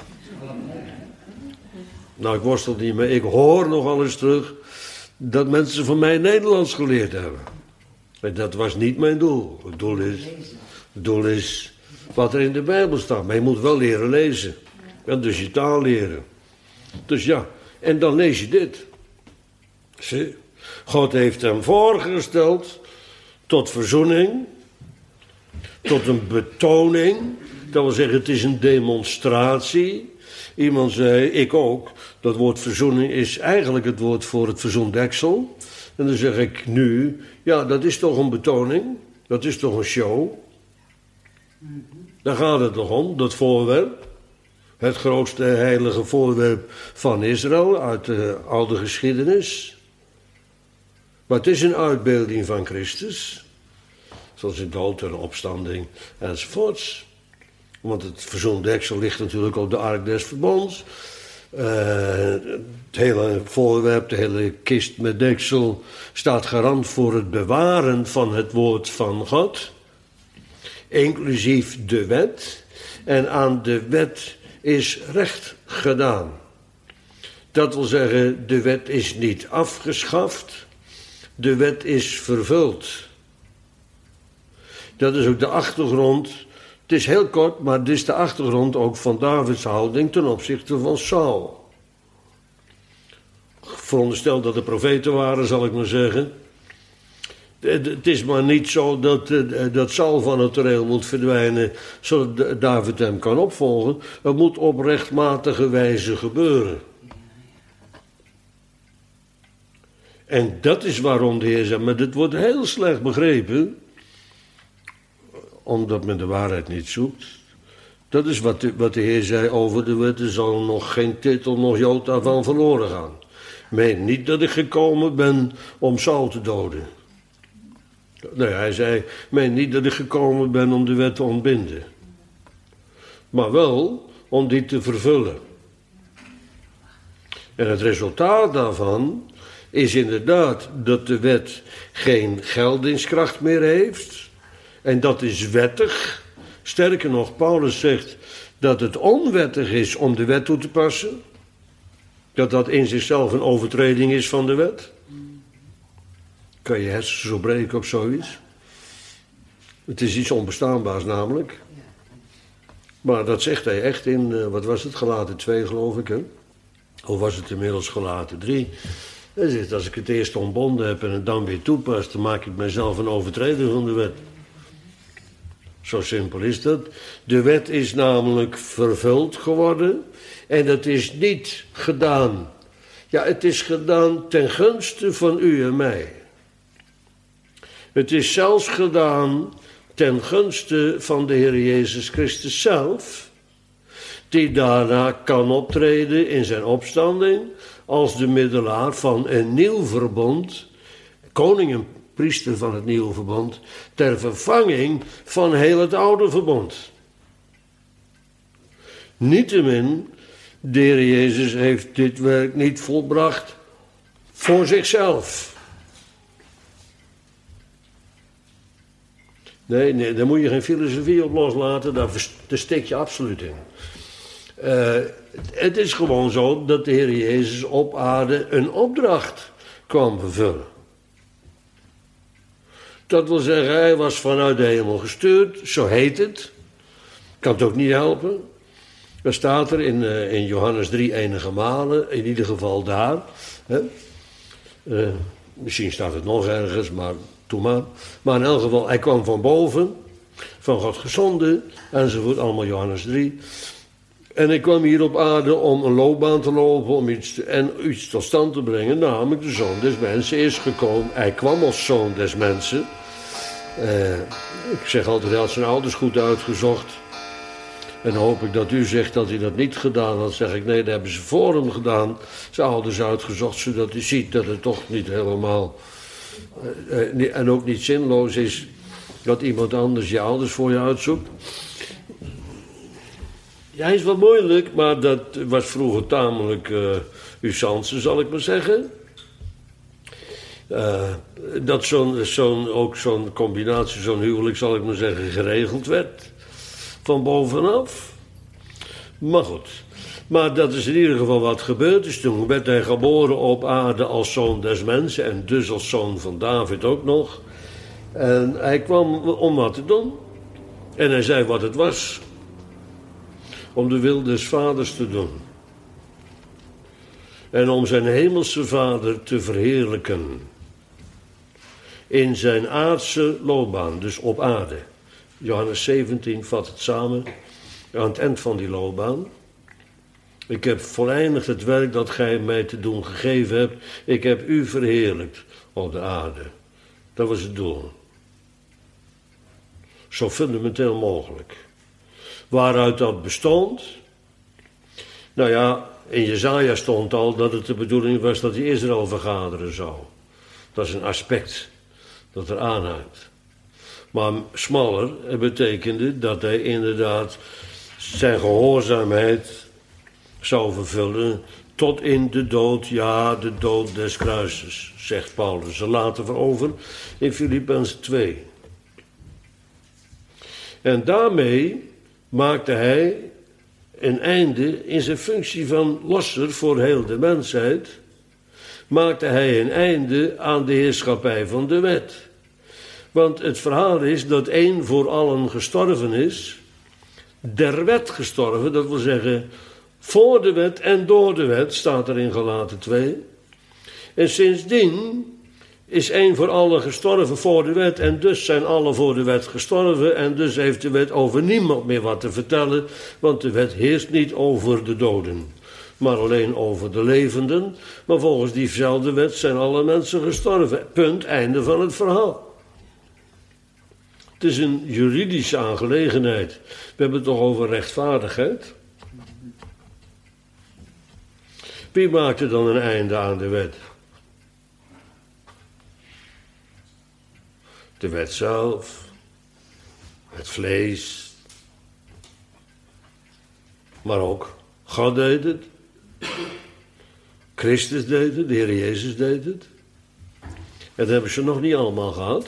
Nou, ik worstel niet mee. Ik hoor nogal eens terug dat mensen van mij Nederlands geleerd hebben. En dat was niet mijn doel. Het doel is, het doel is wat er in de Bijbel staat. Maar je moet wel leren lezen. En dus je taal leren. Dus ja, en dan lees je dit. Zie? God heeft hem voorgesteld tot verzoening, tot een betoning. Dat wil zeggen, het is een demonstratie. Iemand zei, ik ook, dat woord verzoening is eigenlijk het woord voor het verzoendeksel. En dan zeg ik nu, ja, dat is toch een betoning, dat is toch een show. Daar gaat het toch om, dat voorwerp. Het grootste heilige voorwerp van Israël uit de oude geschiedenis. Maar het is een uitbeelding van Christus. Zoals in dood en opstanding enzovoorts. Want het verzoendeksel ligt natuurlijk op de ark des verbonds. Uh, het hele voorwerp, de hele kist met deksel staat garant voor het bewaren van het woord van God. Inclusief de wet. En aan de wet is recht gedaan. Dat wil zeggen, de wet is niet afgeschaft. De wet is vervuld. Dat is ook de achtergrond. Het is heel kort, maar dit is de achtergrond ook van Davids houding ten opzichte van Saul. Veronderstel dat er profeten waren, zal ik maar zeggen. Het is maar niet zo dat, dat Saul van het toneel moet verdwijnen, zodat David hem kan opvolgen. Het moet op rechtmatige wijze gebeuren. En dat is waarom de Heer zegt, maar dit wordt heel slecht begrepen, omdat men de waarheid niet zoekt. Dat is wat de, wat de Heer zei over de wet, er zal nog geen titel, nog jota van verloren gaan. Meen niet dat ik gekomen ben om Saul te doden. Nee, hij zei, meen niet dat ik gekomen ben om de wet te ontbinden. Maar wel om die te vervullen. En het resultaat daarvan is inderdaad dat de wet geen geldingskracht meer heeft. En dat is wettig. Sterker nog, Paulus zegt dat het onwettig is om de wet toe te passen. Dat dat in zichzelf een overtreding is van de wet. Kan je hersens zo breken op zoiets? Het is iets onbestaanbaars namelijk. Maar dat zegt hij echt in, wat was het, Galaten twee geloof ik, hè? Of was het inmiddels Galaten drie? Hij zegt, als ik het eerst ontbonden heb en het dan weer toepas, dan maak ik mezelf een overtreder van de wet. Zo simpel is dat. De wet is namelijk vervuld geworden en dat is niet gedaan. Ja, het is gedaan ten gunste van u en mij. Het is zelfs gedaan ten gunste van de Heer Jezus Christus zelf, die daarna kan optreden in zijn opstanding als de middelaar van een nieuw verbond, koning en priester van het nieuwe verbond, ter vervanging van heel het oude verbond. Niettemin, de Heer Jezus heeft dit werk niet volbracht voor zichzelf. Nee, nee, daar moet je geen filosofie op loslaten, daar, daar steek je absoluut in. Uh, het is gewoon zo dat de Heer Jezus op aarde een opdracht kwam vervullen. Dat wil zeggen, hij was vanuit de hemel gestuurd, zo heet het. Kan het ook niet helpen. Er staat er in, uh, in Johannes drie enige malen, in ieder geval daar. Hè? Uh, misschien staat het nog ergens, maar doe maar. Maar in elk geval, hij kwam van boven, van God gezonden, enzovoort, allemaal Johannes drie. En ik kwam hier op aarde om een loopbaan te lopen, om iets, te, en iets tot stand te brengen, namelijk de Zoon des Mensen is gekomen. Hij kwam als Zoon des Mensen. Uh, ik zeg altijd, hij had zijn ouders goed uitgezocht. En dan hoop ik dat u zegt dat hij dat niet gedaan had. Dan zeg ik, nee, dat hebben ze voor hem gedaan. Zijn ouders uitgezocht, zodat hij ziet dat het toch niet helemaal, uh, uh, en ook niet zinloos is, dat iemand anders je ouders voor je uitzoekt. Ja, hij is wat moeilijk, maar dat was vroeger tamelijk uh, usance, zal ik maar zeggen. Uh, dat zo'n, zo'n, ook zo'n combinatie, zo'n huwelijk, zal ik maar zeggen, geregeld werd. Van bovenaf. Maar goed. Maar dat is in ieder geval wat gebeurd is. Toen werd hij geboren op aarde als zoon des mensen. En dus als zoon van David ook nog. En hij kwam om wat te doen. En hij zei wat het was. Om de wil des vaders te doen. En om zijn hemelse vader te verheerlijken. In zijn aardse loopbaan, dus op aarde. Johannes zeventien vat het samen. Aan het eind van die loopbaan. Ik heb voleindigd het werk dat gij mij te doen gegeven hebt. Ik heb u verheerlijkt op de aarde. Dat was het doel. Zo fundamenteel mogelijk. Waaruit dat bestond? Nou ja, in Jesaja stond al dat het de bedoeling was dat hij Israël vergaderen zou. Dat is een aspect dat er aanhangt. Maar smaller, het betekende dat hij inderdaad zijn gehoorzaamheid zou vervullen tot in de dood, ja, de dood des kruises, zegt Paulus er later over in Filippenzen twee. En daarmee maakte hij een einde in zijn functie van losser voor heel de mensheid, maakte hij een einde aan de heerschappij van de wet. Want het verhaal is dat één voor allen gestorven is, der wet gestorven, dat wil zeggen voor de wet en door de wet, staat er in Galaten twee. En sindsdien is één voor allen gestorven voor de wet en dus zijn allen voor de wet gestorven en dus heeft de wet over niemand meer wat te vertellen, want de wet heerst niet over de doden, maar alleen over de levenden. Maar volgens diezelfde wet zijn alle mensen gestorven. Punt, einde van het verhaal. Het is een juridische aangelegenheid. We hebben het toch over rechtvaardigheid. Wie maakte dan een einde aan de wet? De wet zelf, het vlees, maar ook God deed het, Christus deed het, de Heer Jezus deed het. En dat hebben ze nog niet allemaal gehad.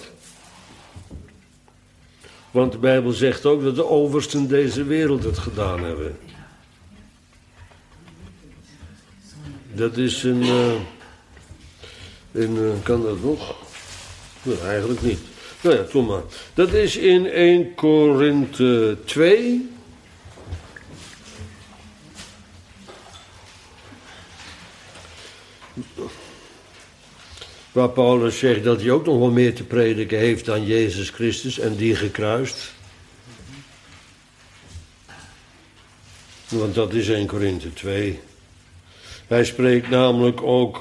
Want de Bijbel zegt ook dat de oversten deze wereld het gedaan hebben. Dat is een, uh, een uh, kan dat nog? Nee, eigenlijk niet. Nou ja, kom maar. Dat is in eerste Korinthe twee. Waar Paulus zegt dat hij ook nog wel meer te prediken heeft dan Jezus Christus en die gekruist. Want dat is eerste Korinthe twee. Hij spreekt namelijk ook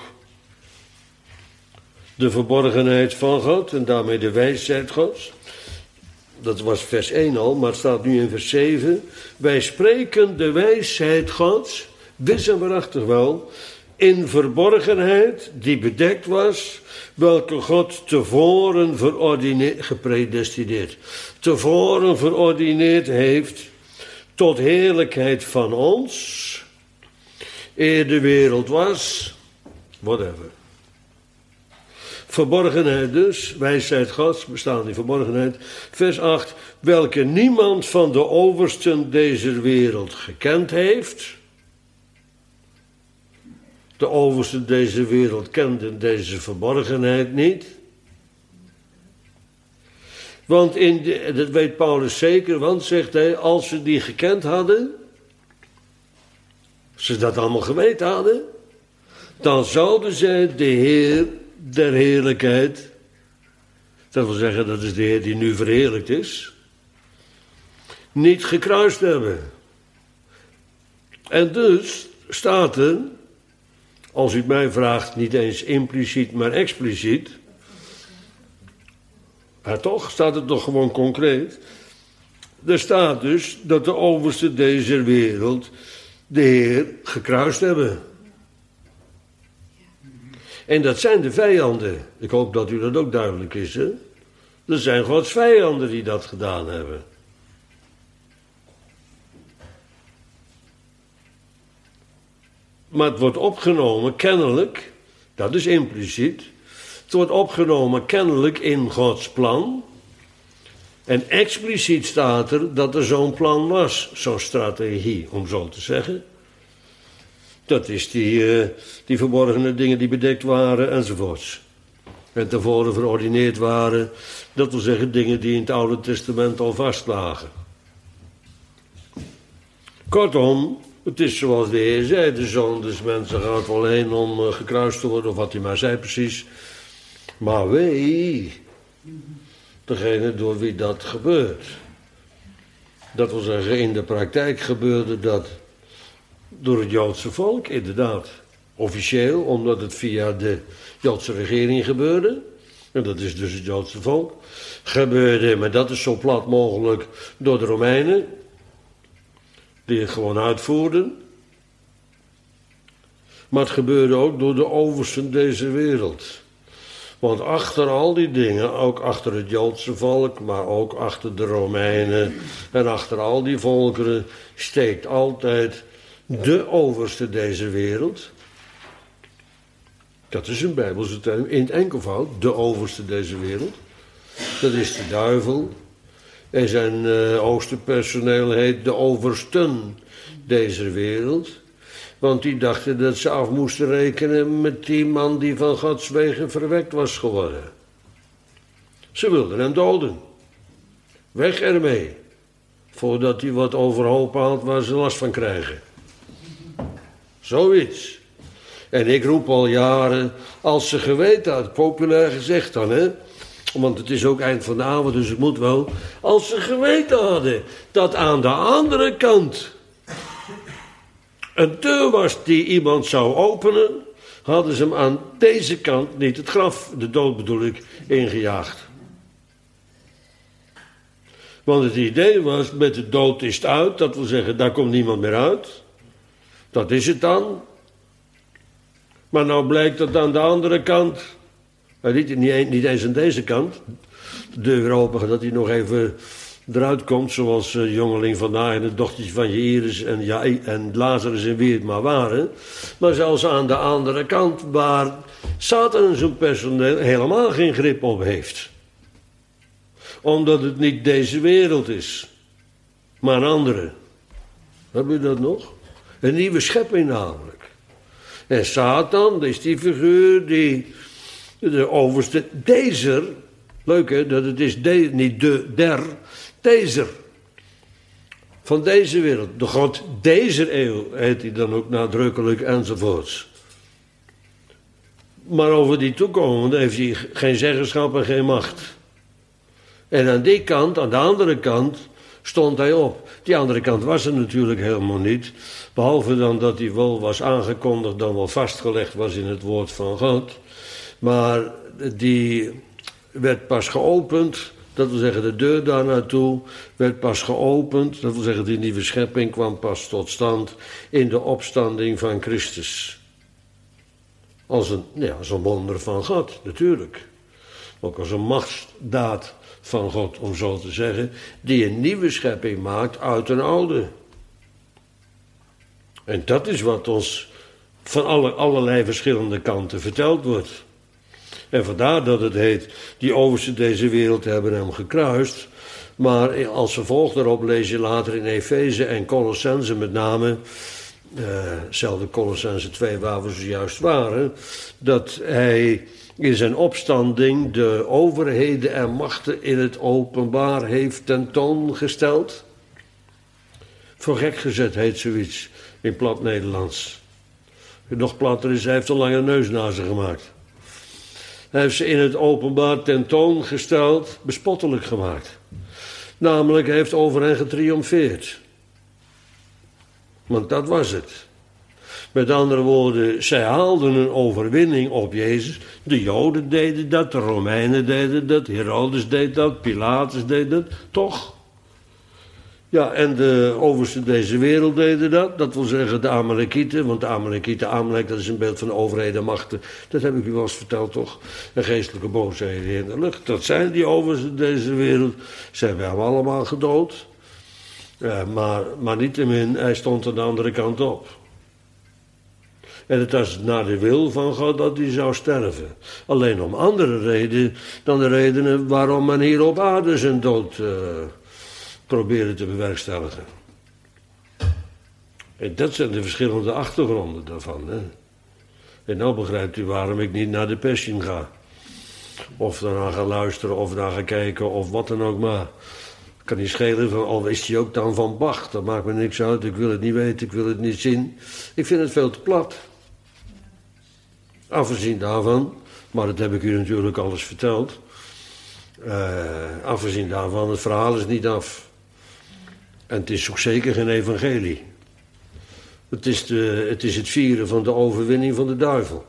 de verborgenheid van God en daarmee de wijsheid Gods. Dat was vers één al, maar het staat nu in vers zeven. Wij spreken de wijsheid Gods, wis en waarachtig wel, in verborgenheid die bedekt was, welke God tevoren verordineerd, gepredestineerd, tevoren verordineerd heeft tot heerlijkheid van ons, eer de wereld was, whatever. Verborgenheid dus, wijsheid Gods, bestaat in verborgenheid. Vers acht, welke niemand van de oversten deze wereld gekend heeft. De oversten deze wereld kenden deze verborgenheid niet. Want, in de, dat weet Paulus zeker, want, zegt hij, als ze die gekend hadden, als ze dat allemaal geweten hadden, dan zouden zij de Heer der heerlijkheid, dat wil zeggen dat is de Heer die nu verheerlijkt is, niet gekruist hebben. En dus staat er, als u het mij vraagt, niet eens impliciet, maar expliciet, maar toch staat het toch gewoon concreet. Er staat dus dat de oversten deze wereld de Heer gekruist hebben. En dat zijn de vijanden. Ik hoop dat u dat ook duidelijk is. Hè? Er zijn Gods vijanden die dat gedaan hebben. Maar het wordt opgenomen kennelijk, dat is impliciet, het wordt opgenomen kennelijk in Gods plan. En expliciet staat er dat er zo'n plan was, zo'n strategie, om zo te zeggen. Dat is die, uh, die verborgene dingen die bedekt waren enzovoorts. En tevoren verordineerd waren, dat wil zeggen dingen die in het Oude Testament al vastlagen. Kortom, het is zoals de Heer zei, de Zoon des mensen gaat wel heen om uh, gekruist te worden, of wat hij maar zei precies. Maar wee, degene door wie dat gebeurt. Dat wil zeggen, in de praktijk gebeurde dat door het Joodse volk, inderdaad. Officieel, omdat het via de Joodse regering gebeurde. En dat is dus het Joodse volk. Gebeurde, maar dat is zo plat mogelijk, door de Romeinen. Die het gewoon uitvoerden. Maar het gebeurde ook door de oversten deze wereld. Want achter al die dingen, ook achter het Joodse volk, maar ook achter de Romeinen en achter al die volkeren, steekt altijd de overste deze wereld. Dat is een Bijbelse term, in het enkelvoud, de overste deze wereld. Dat is de duivel. En zijn uh, oosterpersoneel heet de oversten deze wereld. Want die dachten dat ze af moesten rekenen met die man die van Gods wegen verwekt was geworden. Ze wilden hem doden. Weg ermee. Voordat hij wat overhoop haalt waar ze last van krijgen. Zoiets. En ik roep al jaren, als ze geweten had, populair gezegd dan, hè. Want het is ook eind van de avond, dus ik moet wel. Als ze geweten hadden dat aan de andere kant een deur was die iemand zou openen, hadden ze hem aan deze kant niet het graf, de dood bedoel ik, ingejaagd. Want het idee was, met de dood is het uit, dat wil zeggen, daar komt niemand meer uit. Dat is het dan. Maar nou blijkt dat aan de andere kant, maar niet, niet, niet eens aan deze kant, de deur open, dat hij nog even eruit komt, zoals uh, jongeling vandaag en het dochtertje van Jairus en, ja, en Lazarus en wie het maar waren. Maar zelfs aan de andere kant, waar Satan en zijn personeel helemaal geen grip op heeft. Omdat het niet deze wereld is, maar een andere. Heb je dat nog? Een nieuwe schepping namelijk. En Satan, dat is die figuur die de overste, dezer, leuk hè, dat het is de, niet de, der, dezer. Van deze wereld. De God deze eeuw heet hij dan ook nadrukkelijk enzovoorts. Maar over die toekomende heeft hij geen zeggenschap en geen macht. En aan die kant, aan de andere kant, stond hij op. Die andere kant was er natuurlijk helemaal niet. Behalve dan dat hij wel was aangekondigd, dan wel vastgelegd was in het woord van God. Maar die werd pas geopend, dat wil zeggen de deur daar naartoe werd pas geopend. Dat wil zeggen die nieuwe schepping kwam pas tot stand in de opstanding van Christus. Als een, ja, als een wonder van God, natuurlijk. Ook als een machtsdaad van God, om zo te zeggen, die een nieuwe schepping maakt uit een oude. En dat is wat ons van alle, allerlei verschillende kanten verteld wordt. En vandaar dat het heet, die oversten deze wereld hebben hem gekruist. Maar als vervolg daarop lees je later in Efeze en Colossense met name, hetzelfde uh, Colossense twee waar we zojuist waren, dat hij in zijn opstanding de overheden en machten in het openbaar heeft tentoongesteld. Voor gek gezet heet zoiets in plat Nederlands. Nog platter is, hij heeft een lange neus naar ze gemaakt. Hij heeft ze in het openbaar tentoongesteld, bespottelijk gemaakt. Namelijk, hij heeft over hen getriomfeerd. Want dat was het. Met andere woorden, zij haalden een overwinning op Jezus. De Joden deden dat, de Romeinen deden dat, Herodes deed dat, Pilatus deed dat, toch? Ja, en de oversten deze wereld deden dat. Dat wil zeggen de Amalekieten, want de Amalekieten, Amalek, dat is een beeld van de overheden en machten. Dat heb ik u wel eens verteld, toch? En geestelijke boosheden in de lucht. Dat zijn die oversten deze wereld. Ze hebben hem allemaal gedood. Ja, maar, maar niettemin, hij stond aan de andere kant op. En het was naar de wil van God dat hij zou sterven. Alleen om andere redenen dan de redenen waarom men hier op aarde zijn dood uh, probeerde te bewerkstelligen. En dat zijn de verschillende achtergronden daarvan. Hè? En nou begrijpt u waarom ik niet naar de Passion ga. Of daarna ga luisteren, of naar ga kijken, of wat dan ook maar. Kan niet schelen, van, al is hij ook dan van Bach. Dat maakt me niks uit, ik wil het niet weten, ik wil het niet zien. Ik vind het veel te plat. Afgezien daarvan, maar dat heb ik u natuurlijk alles verteld. Uh, afgezien daarvan, het verhaal is niet af. En het is ook zeker geen evangelie. Het is, de, het is het vieren van de overwinning van de duivel.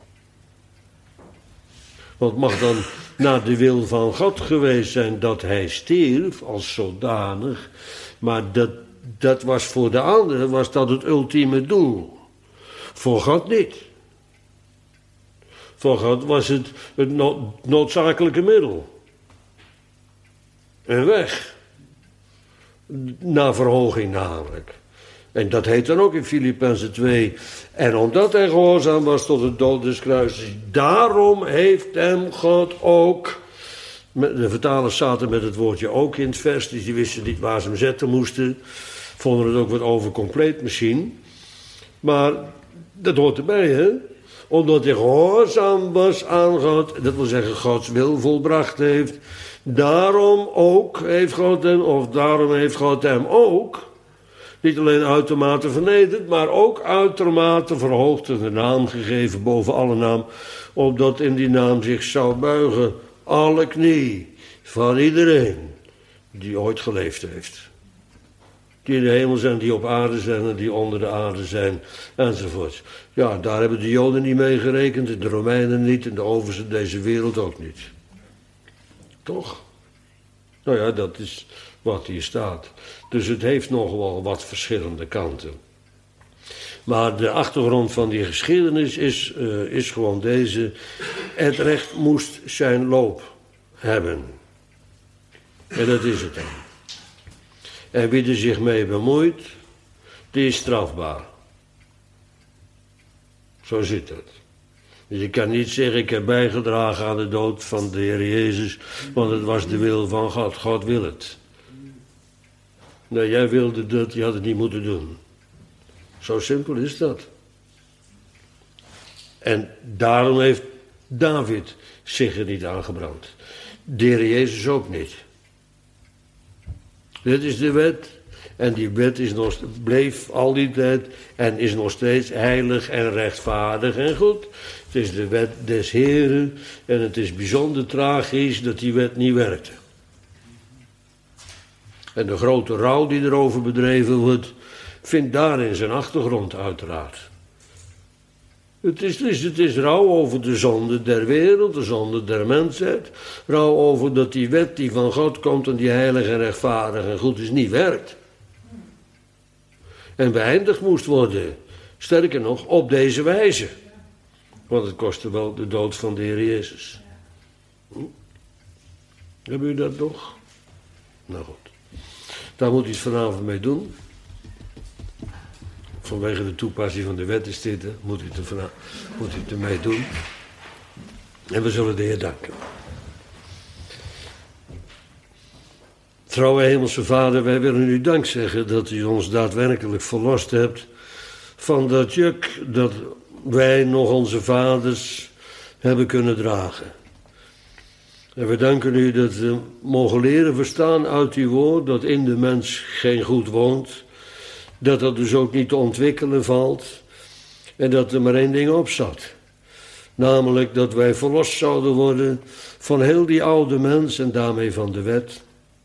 Want het mag dan naar de wil van God geweest zijn dat hij stierf als zodanig. Maar dat, dat was voor de anderen was dat het ultieme doel. Voor God niet. Voor God was het het no- noodzakelijke middel. En weg. Naar verhoging namelijk. En dat heet dan ook in Filippenzen twee. En omdat hij gehoorzaam was tot de dood des kruises, daarom heeft hem God ook. De vertalers zaten met het woordje ook in het vers, dus die wisten niet waar ze hem zetten moesten. Vonden het ook wat overcompleet misschien. Maar dat hoort erbij, hè? omdat hij gehoorzaam was aan God, dat wil zeggen Gods wil volbracht heeft. Daarom ook heeft God hem, of daarom heeft God hem ook, niet alleen uitermate vernederd, maar ook uitermate verhoogd en de naam gegeven boven alle naam, opdat in die naam zich zou buigen alle knie van iedereen die ooit geleefd heeft. Die in de hemel zijn, die op aarde zijn en die onder de aarde zijn, enzovoort. Ja, daar hebben de Joden niet mee gerekend, en de Romeinen niet, en de oversten deze wereld ook niet. Toch? Nou ja, dat is wat hier staat. Dus het heeft nog wel wat verschillende kanten. Maar de achtergrond van die geschiedenis is, uh, is gewoon deze. Het recht moest zijn loop hebben. En dat is het dan. En wie er zich mee bemoeit, die is strafbaar. Zo zit het. Je kan niet zeggen, ik heb bijgedragen aan de dood van de Heer Jezus, want het was de wil van God. God wil het. Nee, jij wilde dat, je had het niet moeten doen. Zo simpel is dat. En daarom heeft David zich er niet aangebrand. De Heer Jezus ook niet. Dit is de wet. En die wet is nog, bleef al die tijd en is nog steeds heilig en rechtvaardig en goed. Het is de wet des Heren en het is bijzonder tragisch dat die wet niet werkte. En de grote rouw die erover bedreven wordt, vindt daarin zijn achtergrond uiteraard. Het is, het is, het is rouw over de zonde der wereld, de zonde der mensheid. Rouw over dat die wet die van God komt en die heilig en rechtvaardig en goed is, niet werkt. En beëindigd moest worden. Sterker nog, op deze wijze. Want het kostte wel de dood van de Heer Jezus. Hm? Hebben jullie dat nog? Nou goed. Daar moet u het vanavond mee doen. Vanwege de toepassing van de wet is dit, hè? Moet u het er vanavond, moet u het ermee doen. En we zullen de Heer danken. Trouwe Hemelse Vader, wij willen u dank zeggen dat u ons daadwerkelijk verlost hebt van dat juk dat wij nog onze vaders hebben kunnen dragen. En we danken u dat we mogen leren verstaan uit uw woord dat in de mens geen goed woont, dat dat dus ook niet te ontwikkelen valt en dat er maar één ding op zat. Namelijk dat wij verlost zouden worden van heel die oude mens en daarmee van de wet.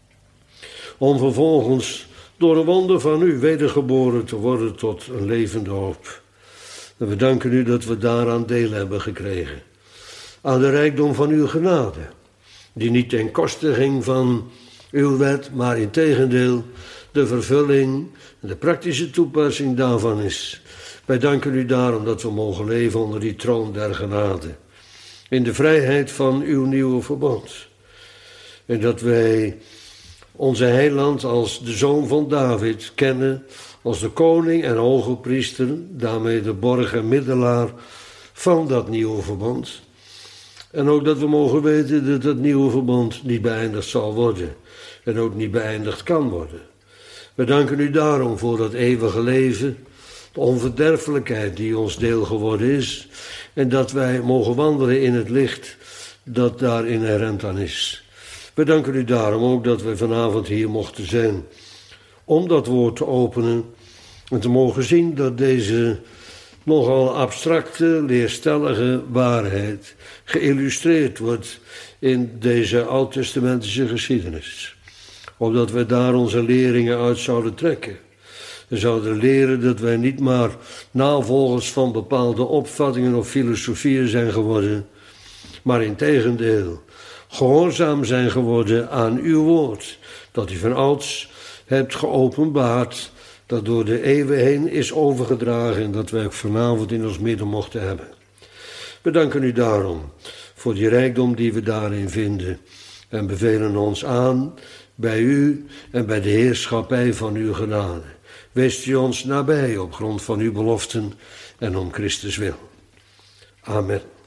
Om vervolgens door een wonder van u wedergeboren te worden tot een levende hoop. En we danken u dat we daaraan deel hebben gekregen. Aan de rijkdom van uw genade. Die niet ten koste ging van uw wet, maar integendeel de vervulling en de praktische toepassing daarvan is. Wij danken u daarom dat we mogen leven onder die troon der genade. In de vrijheid van uw nieuwe verbond. En dat wij onze heiland als de zoon van David kennen, als de koning en hoge priester, daarmee de borg en middelaar van dat nieuwe verbond. En ook dat we mogen weten dat het nieuwe verbond niet beëindigd zal worden en ook niet beëindigd kan worden. We danken u daarom voor dat eeuwige leven, de onverderfelijkheid die ons deel geworden is en dat wij mogen wandelen in het licht dat daar inherent aan is. We danken u daarom ook dat we vanavond hier mochten zijn om dat woord te openen en te mogen zien dat deze nogal abstracte, leerstellige waarheid geïllustreerd wordt in deze oud-testamentische geschiedenis. Opdat we daar onze leringen uit zouden trekken. We zouden leren dat wij niet maar navolgers van bepaalde opvattingen of filosofieën zijn geworden, maar integendeel gehoorzaam zijn geworden aan uw woord, dat u van ouds hebt geopenbaard, dat door de eeuwen heen is overgedragen en dat wij ook vanavond in ons midden mochten hebben. We danken u daarom voor die rijkdom die we daarin vinden en bevelen ons aan bij u en bij de heerschappij van uw genade. Wees u ons nabij op grond van uw beloften en om Christus wil. Amen.